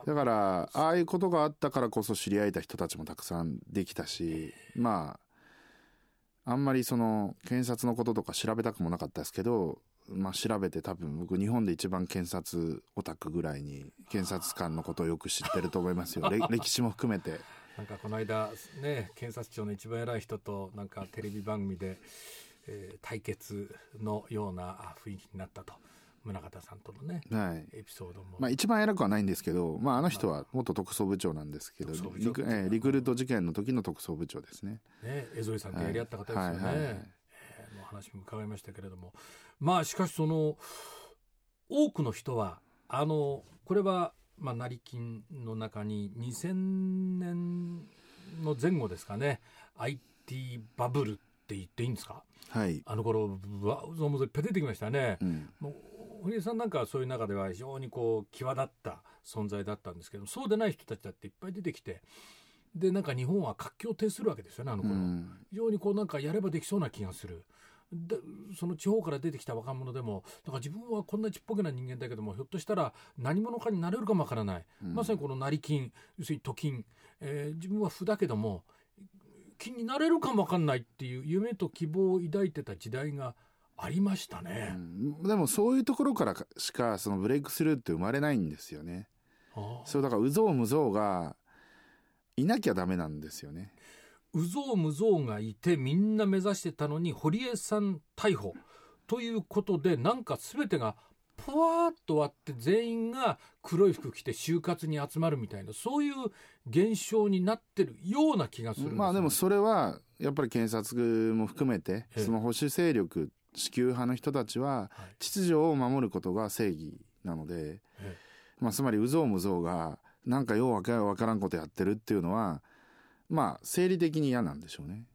だからああいうことがあったからこそ知り合えた人たちもたくさんできたし、まああんまりその検察のこととか調べたくもなかったですけど、まあ調べて多分僕日本で一番検察オタクぐらいに検察官のことをよく知ってると思いますよ歴史も含めて。 なんかこの間ね、検察庁の一番偉い人となんかテレビ番組で、えー、対決のような雰囲気になったと、宗像さんとのね、はい、エピソードも、 まあ、一番偉くはないんですけど、まあ、あの人は元特捜部長なんですけど、リク、えー、リクルート事件の時の特捜部長ですね。 ね、江添さんとやり合った方ですよね、はいはいはい、えー、の話も伺いましたけれども、まあしかしその多くの人はあのこれはまあ、成金の中ににせんねんの前後ですかね、 アイティー バブルって言っていいんですか、はい、あの頃わぞもぞいっぱい出てきましたね、うん、もう堀江さんなんかはそういう中では非常にこう際立った存在だったんですけど、そうでない人たちだっていっぱい出てきて、でなんか日本は活気を呈するわけですよね、あの頃、うん、非常にこうなんかやればできそうな気がする。でその地方から出てきた若者でもだから自分はこんなちっぽけな人間だけどもひょっとしたら何者かになれるかもわからない、うん、まさにこの成金、要するに都金、えー、自分は負だけども金になれるかもわかんないっていう夢と希望を抱いてた時代がありましたね、うん、 でもそういうところからしかそのブレイクスルーって生まれないんですよね。そうだから有象無象がいなきゃダメなんですよね。 有象無象がいてみんな目指してたのに堀江さん逮捕ということでなんか全てがポワーッと割って全員が黒い服着て就活に集まるみたいな、そういう現象になってるような気がするんですよね。 まあでもそれはやっぱり検察も含めてその保守勢力支給派の人たちは秩序を守ることが正義なので、まあつまり有象無象がなんかようわからんことやってるっていうのはまあ生理的に嫌なんでしょうね。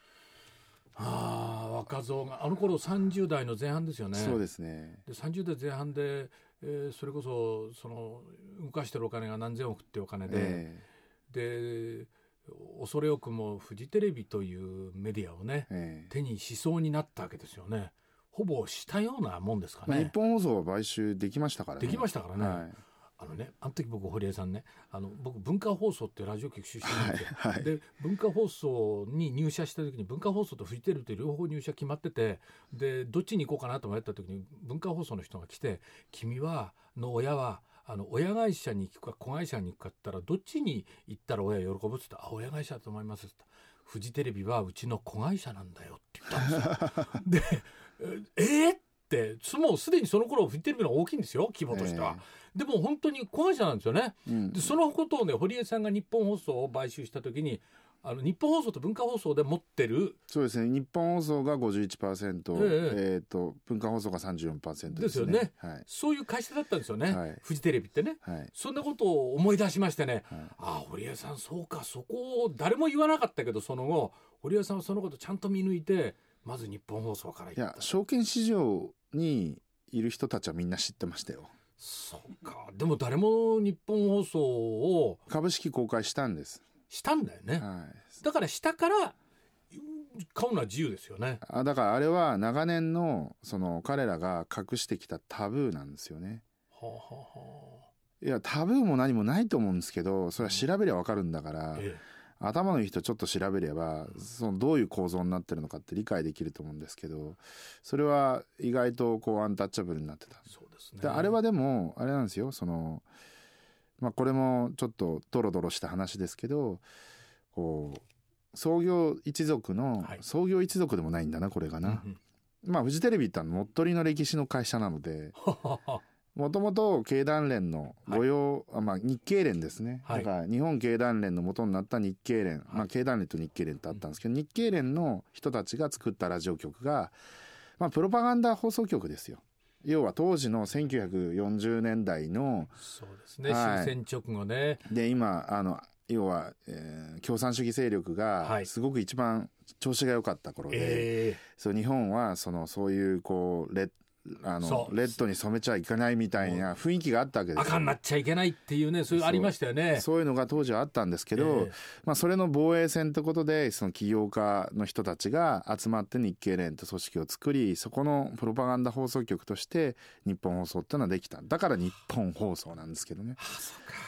ああ、若造があの頃さんじゅう代の前半ですよね。 そうですね。 でさんじゅう代前半で、えー、それこそその動かしてるお金が何千億ってお金で、えー、で恐れ多くもフジテレビというメディアをね、えー、手にしそうになったわけですよね。ほぼしたようなもんですかね。 まあ、日本放送は買収できましたからね。 できましたからね、 はい、 あのね、あの時僕堀江さんね、あの僕文化放送ってラジオ局出身なんですよ、はいはい、で文化放送に入社した時に文化放送とフジテレビと両方入社決まってて、でどっちに行こうかなと迷った時に文化放送の人が来て、君はの親はあの親会社に行くか子会社に行くかって言ったらどっちに行ったら親喜ぶって言ったら、あ親会社だと思いますって言ったら、フジテレビはうちの子会社なんだよって言ったんですよでえー、ってもうすでにその頃フジテレビの大きいんですよ規模としては、えー、でも本当に子会社なんですよね、うん、でそのことをね堀江さんが日本放送を買収した時にあの日本放送と文化放送で持ってる、 そうですね、日本放送が ごじゅういちパーセント、えーえー、と文化放送が さんじゅうよんパーセント ですね。 ですよね、 はい、 そういう会社だったんですよね、はい、フジテレビってね、はい、そんなことを思い出しましてね、はい、ああ堀江さんそうか、そこを誰も言わなかったけどその後堀江さんはそのことちゃんと見抜いてまず日本放送から行った。 いや証券市場にいる人たちはみんな知ってましたよ。 そうか、でも誰も日本放送を株式公開したんです。 したんだよね、 はい、 だから下から買うのは自由ですよね。 あだからあれは長年のその彼らが隠してきたタブーなんですよね。はあはあ、いやタブーも何もないと思うんですけど、それは調べりゃ分かるんだから、ええ、頭のいい人ちょっと調べればそのどういう構造になってるのかって理解できると思うんですけど、それは意外とこうアンタッチャブルになってた。 そうですね。 であれはでもあれなんですよ、そのまあこれもちょっとドロドロした話ですけど、こう創業一族の、はい、創業一族でもないんだなこれがな、うんうん、まあフジテレビって乗っ取りの歴史の会社なのでもともと経団連の御用、はい、まあ、日経連ですね、はい、だから日本経団連の元になった日経連、はい、まあ、経団連と日経連ってあったんですけど、うん、日経連の人たちが作ったラジオ局が、まあ、プロパガンダ放送局ですよ。要は当時のせんきゅうひゃくよんじゅうねんだいの、 そうですね、はい、終戦直後ね。 で今あの要は、えー、共産主義勢力がすごく一番調子が良かった頃で、えー、そう日本はそのそういうこうレッあのレッドに染めちゃいけないみたいな雰囲気があったわけですよ。 赤になっちゃいけないっていうね、そういうありましたよね。 そういうのが当時はあったんですけど、えーまあ、それの防衛戦ってことでその起業家の人たちが集まって日経連と組織を作り、そこのプロパガンダ放送局として日本放送っていうのはできた。だから日本放送なんですけどね。 ああそうか。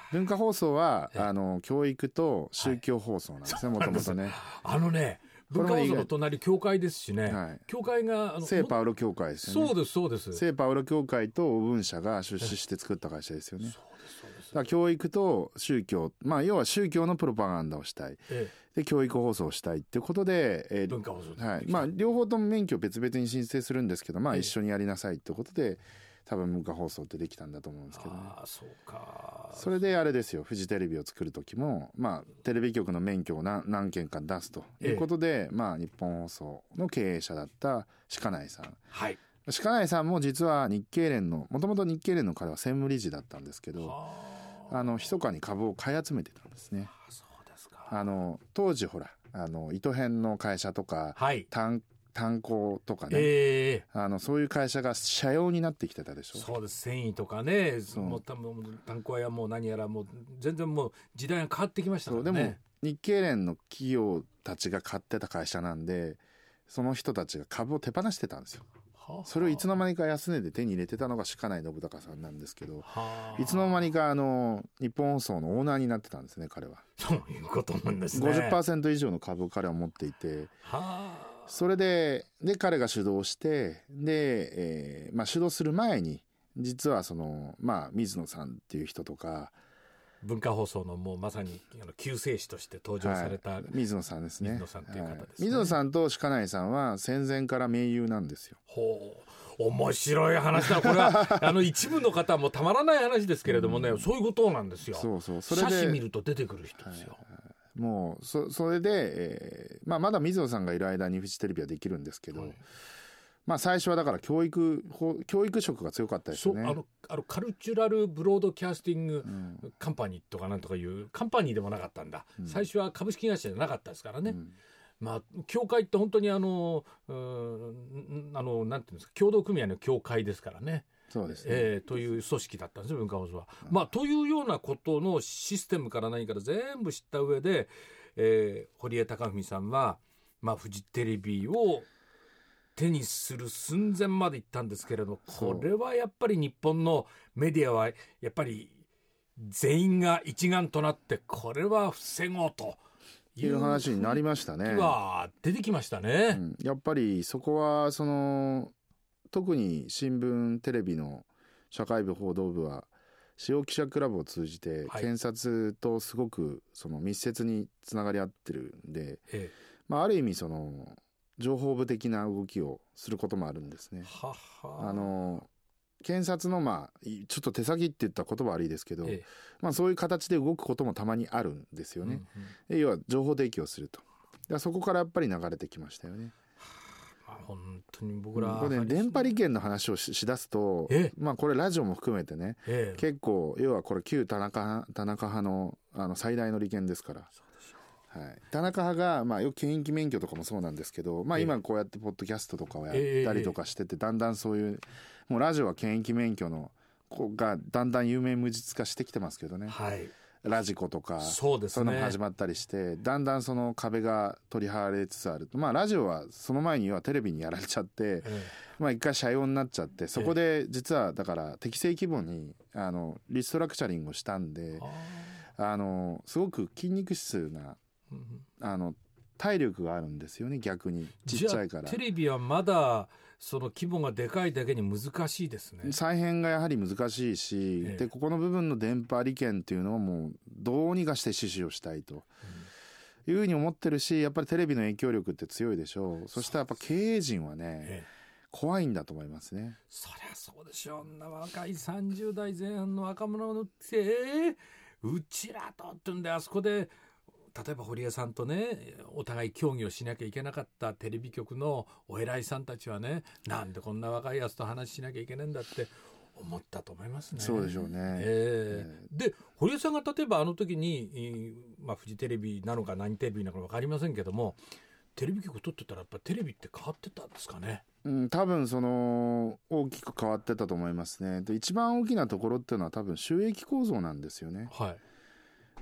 文化放送はあの教育と宗教放送なんですね、もともとね。 あのね文化放送の隣教会ですしね、はい、教会があの聖パウロ教会ですよね。 そうですそうです。 聖パウロ教会とお分社が出資して作った会社ですよね。そうですそうです。だから教育と宗教、まあ要は宗教のプロパガンダをしたい、ええ、で教育放送をしたいっていうことで、えー、 文化放送、 はい、まあ両方とも免許を別々に申請するんですけど、まあ一緒にやりなさいってことで、ええ、多分文化放送ってできたんだと思うんですけどね。 ああそうか。 それであれですよ、フジテレビを作る時も、まあ、テレビ局の免許を 何, 何件か出すということで、ええ、まあ、日本放送の経営者だった鹿内さん、 はい、 鹿内さんも実は日経連のもともと日経連の彼は専務理事だったんですけど、あの密かに株を買い集めてたんですね。 あそうですか。 あの当時ほらあの糸編の会社とか、はい、単炭鉱とかね、えー、あのそういう会社が社用になってきてたでしょ。 そうです。繊維とかね、もう炭鉱やもう何やらもう全然もう時代が変わってきましたからね。 そうでも日経連の企業たちが買ってた会社なんで、その人たちが株を手放してたんですよ。はあはあ、それをいつの間にか安値で手に入れてたのが鹿内信孝さんなんですけど、はあ、いつの間にかあの日本放送のオーナーになってたんですね、彼は。 そういうことなんですね。 ごじゅっパーセント 以上の株を彼は持っていて、はあ、それでで彼が主導してで、えーまあ、主導する前に実はその、まあ、水野さんっていう人とか文化放送のもうまさに救世主として登場された、 はい、水野さんですね。 水野さんっていう方ですね、はい、 水野さんと鹿内さんは戦前から盟友なんですよ。 ほう、面白い話だ。これはあの一部の方もたまらない話ですけれどもね、うん、そういうことなんですよ。 そうそう、それで写真見ると出てくる人ですよ、 はい、もう そ, それで、えーまあ、まだ水野さんがいる間にフジテレビはできるんですけど、はい、まあ、最初はだから教育教育色が強かったですよね。 そう、あのあのカルチュラルブロードキャスティングカンパニーとかなんとかいうカンパニーでもなかったんだ、うん、最初は株式会社じゃなかったですからね、うん、まあ、協会って本当にあのうあのなんていうんですか、協同組合の協会ですからね。 そうですね、 えー、という組織だったんですよ、文化放送は、うん、まあ、というようなことのシステムから何から全部知った上で、えー、堀江貴文さんは、まあ、フジテレビを手にする寸前まで行ったんですけれど、これはやっぱり日本のメディアはやっぱり全員が一丸となってこれは防ごうという話になりましたね。 は出てきましたね、 うん、やっぱりそこはその特に新聞テレビの社会部報道部は使用記者クラブを通じて検察とすごくその密接につながり合ってるんで、ええ、まあ、ある意味その情報部的な動きをすることもあるんですね。ははあの検察の、まあ、ちょっと手先って言ったら言葉悪いですけど、ええ、まあ、そういう形で動くこともたまにあるんですよね、うんうん、要は情報提供すると。だそこからやっぱり流れてきましたよね。 はあ、本当に僕ら、 うん、これね、電波利権の話を し, しだすと、ええ、まあ、これラジオも含めてね、ええ、結構要はこれ旧田中田中派 の, あの最大の利権ですから。はい、田中派が、まあ、よく検疫免許とかもそうなんですけど、まあ、今こうやってポッドキャストとかをやったりとかしてて、だんだんそういうもうラジオは検疫免許のこがだんだん有名無実化してきてますけどね、はい、ラジコとかそうですね、 そういうのも始まったりしてだんだんその壁が取り払われつつある。まあラジオはその前にはテレビにやられちゃって、えー、まあ一回社用になっちゃって、そこで実はだから適正規模にあのリストラクチャリングをしたんで、あのすごく筋肉質なあの体力があるんですよね。逆にちっちゃいから。 じゃあテレビはまだその規模がでかいだけに難しいですね。 再編がやはり難しいし、ええ、でここの部分の電波利権っていうのはもうどうにかして死守をしたいというふうに思ってるし、やっぱりテレビの影響力って強いでしょう。そしてやっぱ経営陣はね、ええ、怖いんだと思いますね。 そりゃそうでしょう。な若いさんじゅう代前半の若者のって、えー、うちらとってんで、あそこで例えば堀江さんとねお互い協議をしなきゃいけなかったテレビ局のお偉いさんたちはね、なんでこんな若いやつと話しなきゃいけないんだって思ったと思いますね。 そうでしょうね、 えーえー、で堀江さんが例えばあの時に、まあ、フジテレビなのか何テレビなのか分かりませんけども、テレビ局撮ってたらやっぱテレビって変わってたんですかね。 うん、多分その大きく変わってたと思いますね。で一番大きなところっていうのは多分収益構造なんですよね、はい、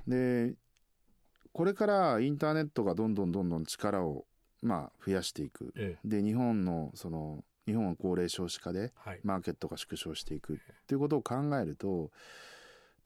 でこれからインターネットがどんどんどんどん力をまあ増やしていく、ええ、で日本のその日本は高齢少子化でマーケットが縮小していくっていうことを考えると、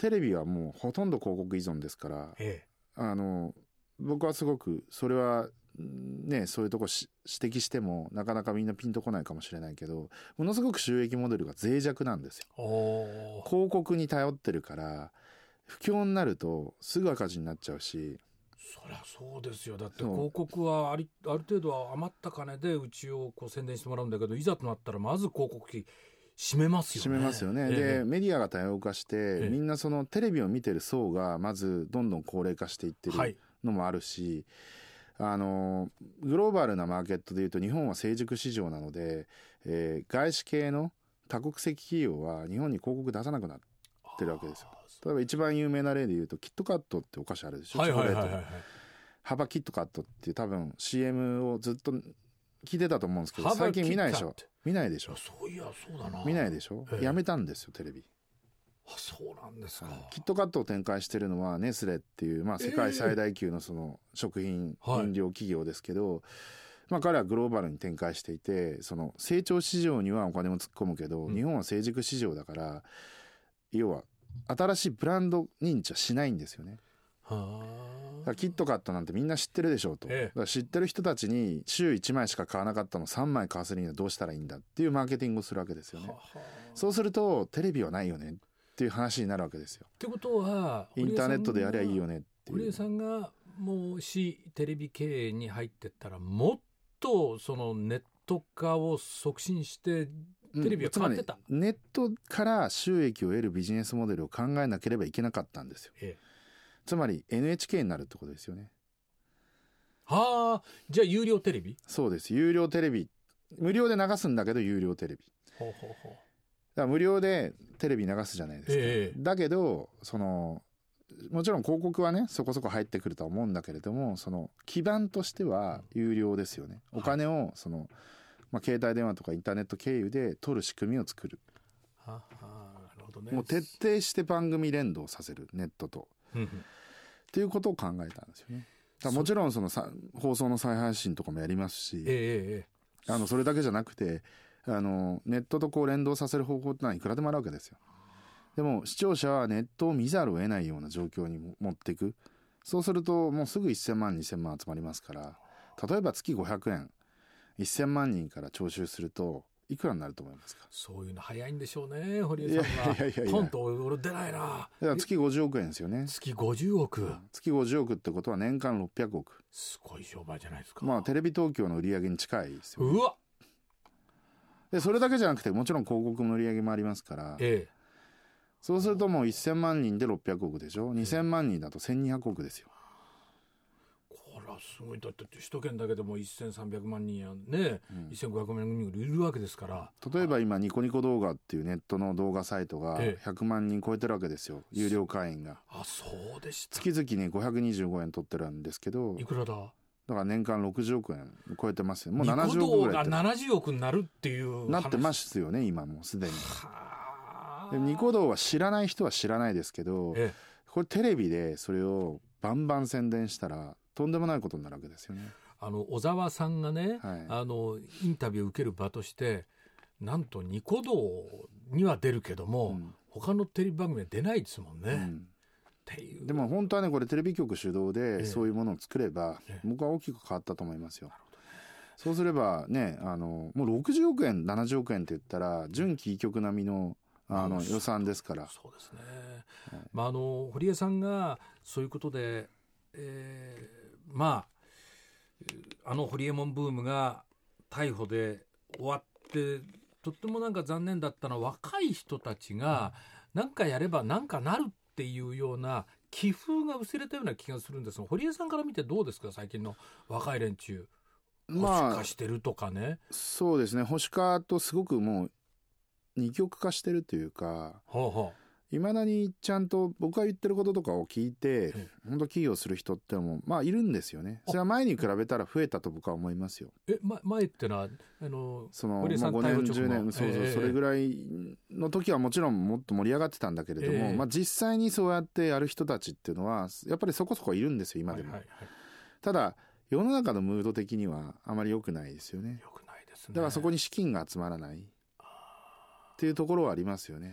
テレビはもうほとんど広告依存ですから、ええ、あの僕はすごくそれはね、そういうとこ指摘してもなかなかみんなピンとこないかもしれないけど、ものすごく収益モデルが脆弱なんですよ。広告に頼ってるから不況になるとすぐ赤字になっちゃうし。 そりゃそうですよ。だって広告はありある程度は余った金でうちをこう宣伝してもらうんだけど、いざとなったらまず広告費締めますよね。 締めますよね、ええ、でメディアが多様化して、ええ、みんなそのテレビを見てる層がまずどんどん高齢化していってるのもあるし、はい、あのグローバルなマーケットでいうと日本は成熟市場なので、えー、外資系の多国籍企業は日本に広告出さなくなってるわけですよ。例えば一番有名な例でいうとキットカットってお菓子あるでしょ、はいはいはいはい、幅キットカットって多分 シーエム をずっと聞いてたと思うんですけど、最近見ないでしょ。見ないでしょ。 そういやそうだな。 見ないでしょ。やめたんですよテレビ。 あ、そうなんですか。 キットカットを展開してるのはネスレっていう、まあ、世界最大級のその食品飲料企業ですけど、はい、まあ、彼はグローバルに展開していて、その成長市場にはお金も突っ込むけど、うん、日本は成熟市場だから、要は新しいブランド認知はしないんですよね。はだからキットカットなんてみんな知ってるでしょうと、ええ、だから知ってる人たちに週いちまいしか買わなかったのさんまい買わせるにはどうしたらいいんだっていうマーケティングをするわけですよね。ははそうするとテレビはないよねっていう話になるわけですよ。 ってことはインターネットでやりゃいいよねっていう。 堀江さんがもしテレビ経営に入ってったらもっとそのネット化を促進してテレビは変わってた、 うん、ネットから収益を得るビジネスモデルを考えなければいけなかったんですよ、ええ、つまり エヌエイチケー になるってことですよね。 はあ、じゃあ有料テレビ。 そうです、有料テレビ、無料で流すんだけど有料テレビ。ほうほうほう。だから無料でテレビ流すじゃないですか、ええ、だけどそのもちろん広告はねそこそこ入ってくるとは思うんだけれども、その基盤としては有料ですよね、うん、お金をその、まあ、携帯電話とかインターネット経由で取る仕組みを作る。はは、なるほどね。もう徹底して番組連動させる、ネットとっていうことを考えたんですよね。だからもちろんそのさ放送の再配信とかもやりますし、ええ、あのそれだけじゃなくてあのネットとこう連動させる方法ってのはいくらでもあるわけですよ。でも視聴者はネットを見ざるを得ないような状況に持っていく。そうするともうすぐせんまんにせんまん集まりますから、例えば月ごひゃくえんせんまん人から徴収するといくらになると思いますか。 そういうの早いんでしょうね、堀江さんが。いやいやいやポンと俺出ないな。だから月ごじゅうおくえんですよね。 月ごじゅうおく、うん、 月ごじゅうおくってことは年間ろっぴゃくおく。 すごい商売じゃないですか。 まあテレビ東京の売り上げに近いですよ、ね、 うわでそれだけじゃなくてもちろん広告の売り上げもありますから、ええ、そうするともうせんまん人でろっぴゃくおくでしょ、にせんまん人だとせんにひゃくおくですよ。 これはすごい。だって首都圏だけでもせんさんびゃくまん人やね、うん、せんごひゃくまん人いるわけですから。 例えば今ニコニコ動画っていうネットの動画サイトがひゃくまん人超えてるわけですよ、有料会員が。 あ、そうでした。 月々にごひゃくにじゅうごえん取ってるんですけど、 いくらだ。 だから年間ろくじゅうおくえん超えてますよ。もうななじゅうおくぐらい。 ニコ動画ななじゅうおくになるっていうなってますよね今もうすでに。でニコ動は知らない人は知らないですけど、ええ、これテレビでそれをバンバン宣伝したらとんでもないことになるわけですよね。 あの小沢さんがね、はい、あのインタビューを受ける場としてなんとニコ動には出るけども、うん、他のテレビ番組は出ないですもんね、うん、っていう。 でも本当はねこれテレビ局主導でそういうものを作れば、ええ、僕は大きく変わったと思いますよ。なるほどね。そうすればね、あのもうろくじゅうおくえんななじゅうおくえんって言ったら準キー局並みのあの予算ですから。 そうですね、はい。まあ、あの堀江さんがそういうことで、えー、まああのホリエモンブームが逮捕で終わってとってもなんか残念だったのは若い人たちが何かやれば何かなるっていうような気風が薄れたような気がするんですが、堀江さんから見てどうですか最近の若い連中。保守化してるとかね、まあ、 そうですね、保守化とすごくもう二極化してるというか、いまだにちゃんと僕が言ってることとかを聞いて本当起業する人ってもまあいるんですよね。それは前に比べたら増えたと僕は思いますよ。 え、ま、前ってのはあのその、まあ、ごねんじゅうねん、そうそう、えー、それぐらいの時はもちろんもっと盛り上がってたんだけれども、えーまあ、実際にそうやってやる人たちっていうのはやっぱりそこそこいるんですよ今でも、はいはいはい。ただ世の中のムード的にはあまり良くないですよね。 良くないですね。 だからそこに資金が集まらないっていうところはありますよね。 僕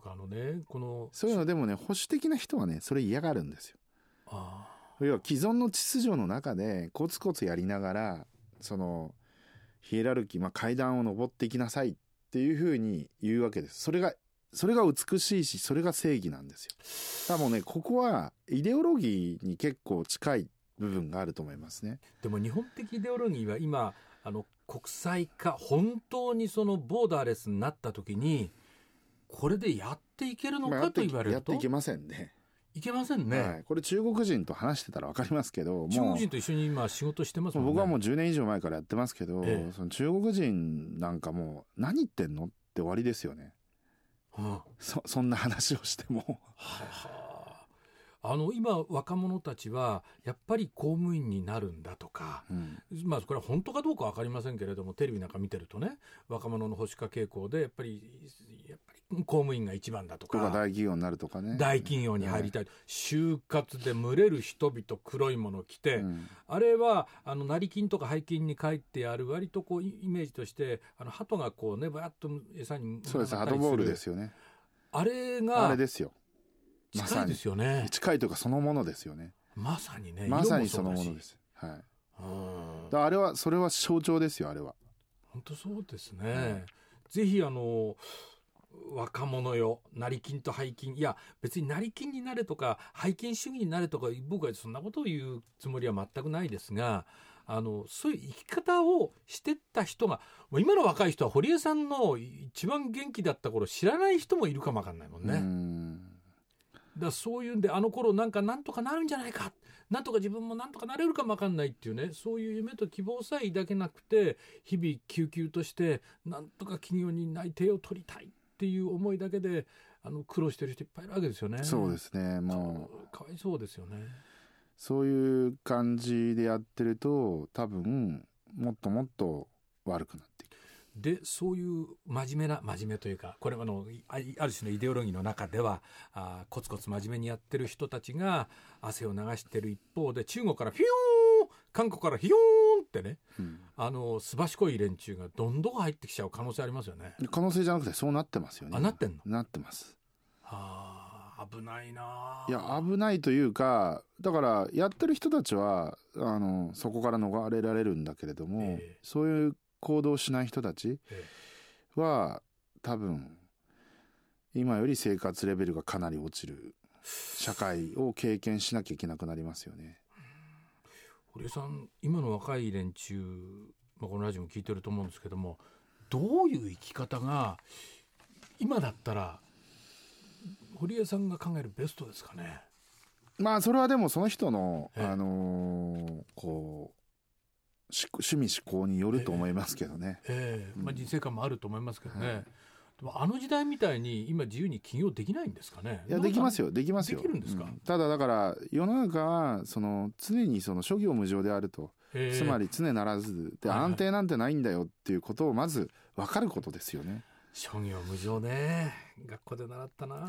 僕あのねこのそういうのでもね保守的な人はねそれ嫌がるんですよ。 あ要は既存の秩序の中でコツコツやりながらそのヒエラルキー、まあ、階段を上っていきなさいっていうふうに言うわけです。それがそれが美しいしそれが正義なんですよ。だからもうねここはイデオロギーに結構近い部分があると思いますね。 でも日本的イデオロギーは今あの国際化本当にそのボーダーレスになった時にこれでやっていけるのかと言われると、 やっていけませんね。 いけませんね、 はい、これ中国人と話してたら分かりますけど、 中国人と一緒に今仕事してますもんね。 僕はもうじゅうねん以上前からやってますけど、 ええ、 その中国人なんかもう何言ってんのって終わりですよね、はあ、そ, そんな話をしてもはあ、あの今若者たちはやっぱり公務員になるんだとか、うん、まあこれは本当かどうか分かりませんけれどもテレビなんか見てるとね若者の保守化傾向でやっぱりやっぱり公務員が一番だとか、 とか大企業になるとかね、 大企業に入りたい、はい、就活で群れる人々黒いものを着て、うん、あれはあの成金とか背金に書いてある割とこうイメージとしてあの鳩がこうねバーッと餌にそうです鳩ボールですよね。 あれがあれですよ、 近いですよね、 ま、近いというかそのものですよね。 まさにねまさにそのものです、はい、だあれはそれは象徴ですよ。あれは本当そうですね、うん、ぜひあの若者よ成金と背金、いや別に成金になれとか背金主義になれとか僕はそんなことを言うつもりは全くないですが、あのそういう生き方をしてった人が今の若い人は堀江さんの一番元気だった頃知らない人もいるかもわかんないもんね。うーんだからそういうんであの頃なんかなんとかなるんじゃないか、なんとか自分もなんとかなれるかもわかんないっていうね、そういう夢と希望さえ抱けなくて日々救急としてなんとか企業に内定を取りたいっていう思いだけであの苦労してる人いっぱいいるわけですよね。 そうですね、もうかわいそうですよね。 そういう感じでやってると多分もっともっと悪くなっていく。 でそういう真面目な真面目というかこれはのある種のイデオロギーの中ではあコツコツ真面目にやってる人たちが汗を流してる一方で中国からフィヨーン韓国からヒヨーンってね、うん、あのすばしこい連中がどんどん入ってきちゃう可能性ありますよね。 可能性じゃなくてそうなってますよね。 あなってんの？ なってます。 はあ危ないな。 いや危ないというかだからやってる人たちはあのそこから逃れられるんだけれども、えー、そういう行動しない人たちは、えー、多分今より生活レベルがかなり落ちる社会を経験しなきゃいけなくなりますよね。 堀江さん今の若い連中、まあ、このラジオも聞いてると思うんですけどもどういう生き方が今だったら堀江さんが考えるベストですかね。 まあそれはでもその人の、あのー、こう趣味思考によると思いますけどね、 えーえーまあ、人生観もあると思いますけどね、はい、でもあの時代みたいに今自由に起業できないんですかね。 いやできますよできますよできるんですか、うん、 ただだから世の中はその常にその諸行無常であると、えー、つまり常ならずで安定なんてないんだよっていうことをまず分かることですよね。 諸行無常ね学校で習ったな、うん、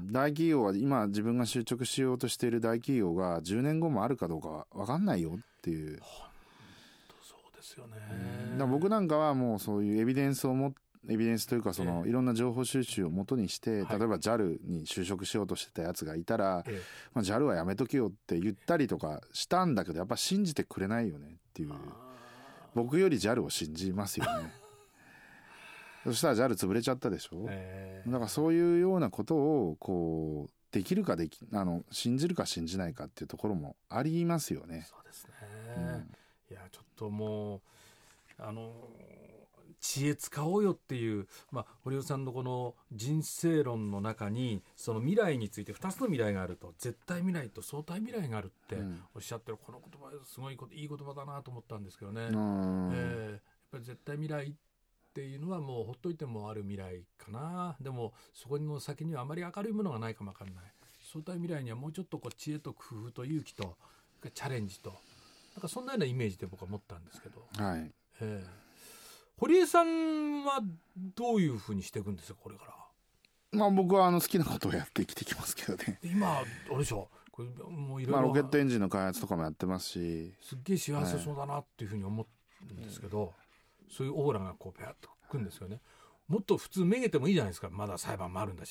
大企業は今自分が就職しようとしている大企業がじゅうねんごもあるかどうか分かんないよっていう。 本当そうですよね、 うん、だ僕なんかはもうそういうエビデンスをもエビデンスというかそのいろんな情報収集をもとにして、えー、例えば ジャル に就職しようとしてたやつがいたら、えーまあ、ジャル はやめとけよって言ったりとかしたんだけどやっぱ信じてくれないよねっていう。僕より ジャル を信じますよねそしたら ジャル 潰れちゃったでしょ、えー、だからそういうようなことをこうできるかできあの信じるか信じないかっていうところもありますよね。 そうですね、うん、いやちょっともうあの知恵使おうよっていう、まあ、堀尾さんのこの人生論の中にその未来についてふたつの未来があると絶対未来と相対未来があるっておっしゃってる、この言葉すごいいい言葉だなと思ったんですけどね、うんえー、やっぱり絶対未来っていうのはもうほっといてもある未来かな。でもそこの先にはあまり明るいものがないかもわかんない。相対未来にはもうちょっとこう知恵と工夫と勇気とチャレンジとなんかそんなようなイメージで僕は持ったんですけど、 はいえー、堀江さんはどういうふうにしていくんですかこれから。 まあ僕はあの好きなことをやって生きてきますけどね。 今あれでしょこれもういろいろ、 まあ、ロケットエンジンの開発とかもやってますしすっげえ幸せそうだなっていうふうに思うんですけど、はいそういうオーラがこうペアッとくるんですよね。もっと普通めげてもいいじゃないですか。まだ裁判もあるんだし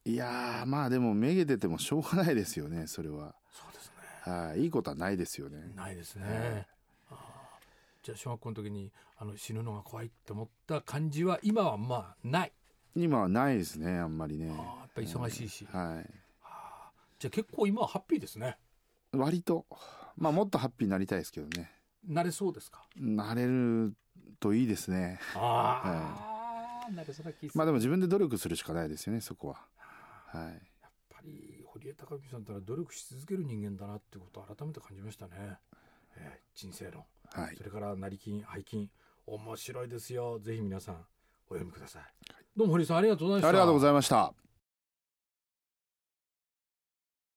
いやーまあでもめげててもしょうがないですよねそれは。 そうですね。 はい、いいことはないですよね。 ないですね。あじゃあ小学校の時にあの死ぬのが怖いって思った感じは今はまあない。 今はないですねあんまりね。 あやっぱり忙しいし、 はい。 じゃあ結構今はハッピーですね。 割とまあもっとハッピーになりたいですけどね。 なれそうですか。 なれるといいですね。 ああ、 はなれそうな気がする。 まあでも自分で努力するしかないですよねそこは。はい。 やっぱり堀江貴文さんってのは努力し続ける人間だなってことを改めて感じましたね、えー、人生論、 はい、 それから成金背筋面白いですよ。ぜひ皆さんお読みください、はい、どうも堀江さんありがとうございました。 ありがとうございました。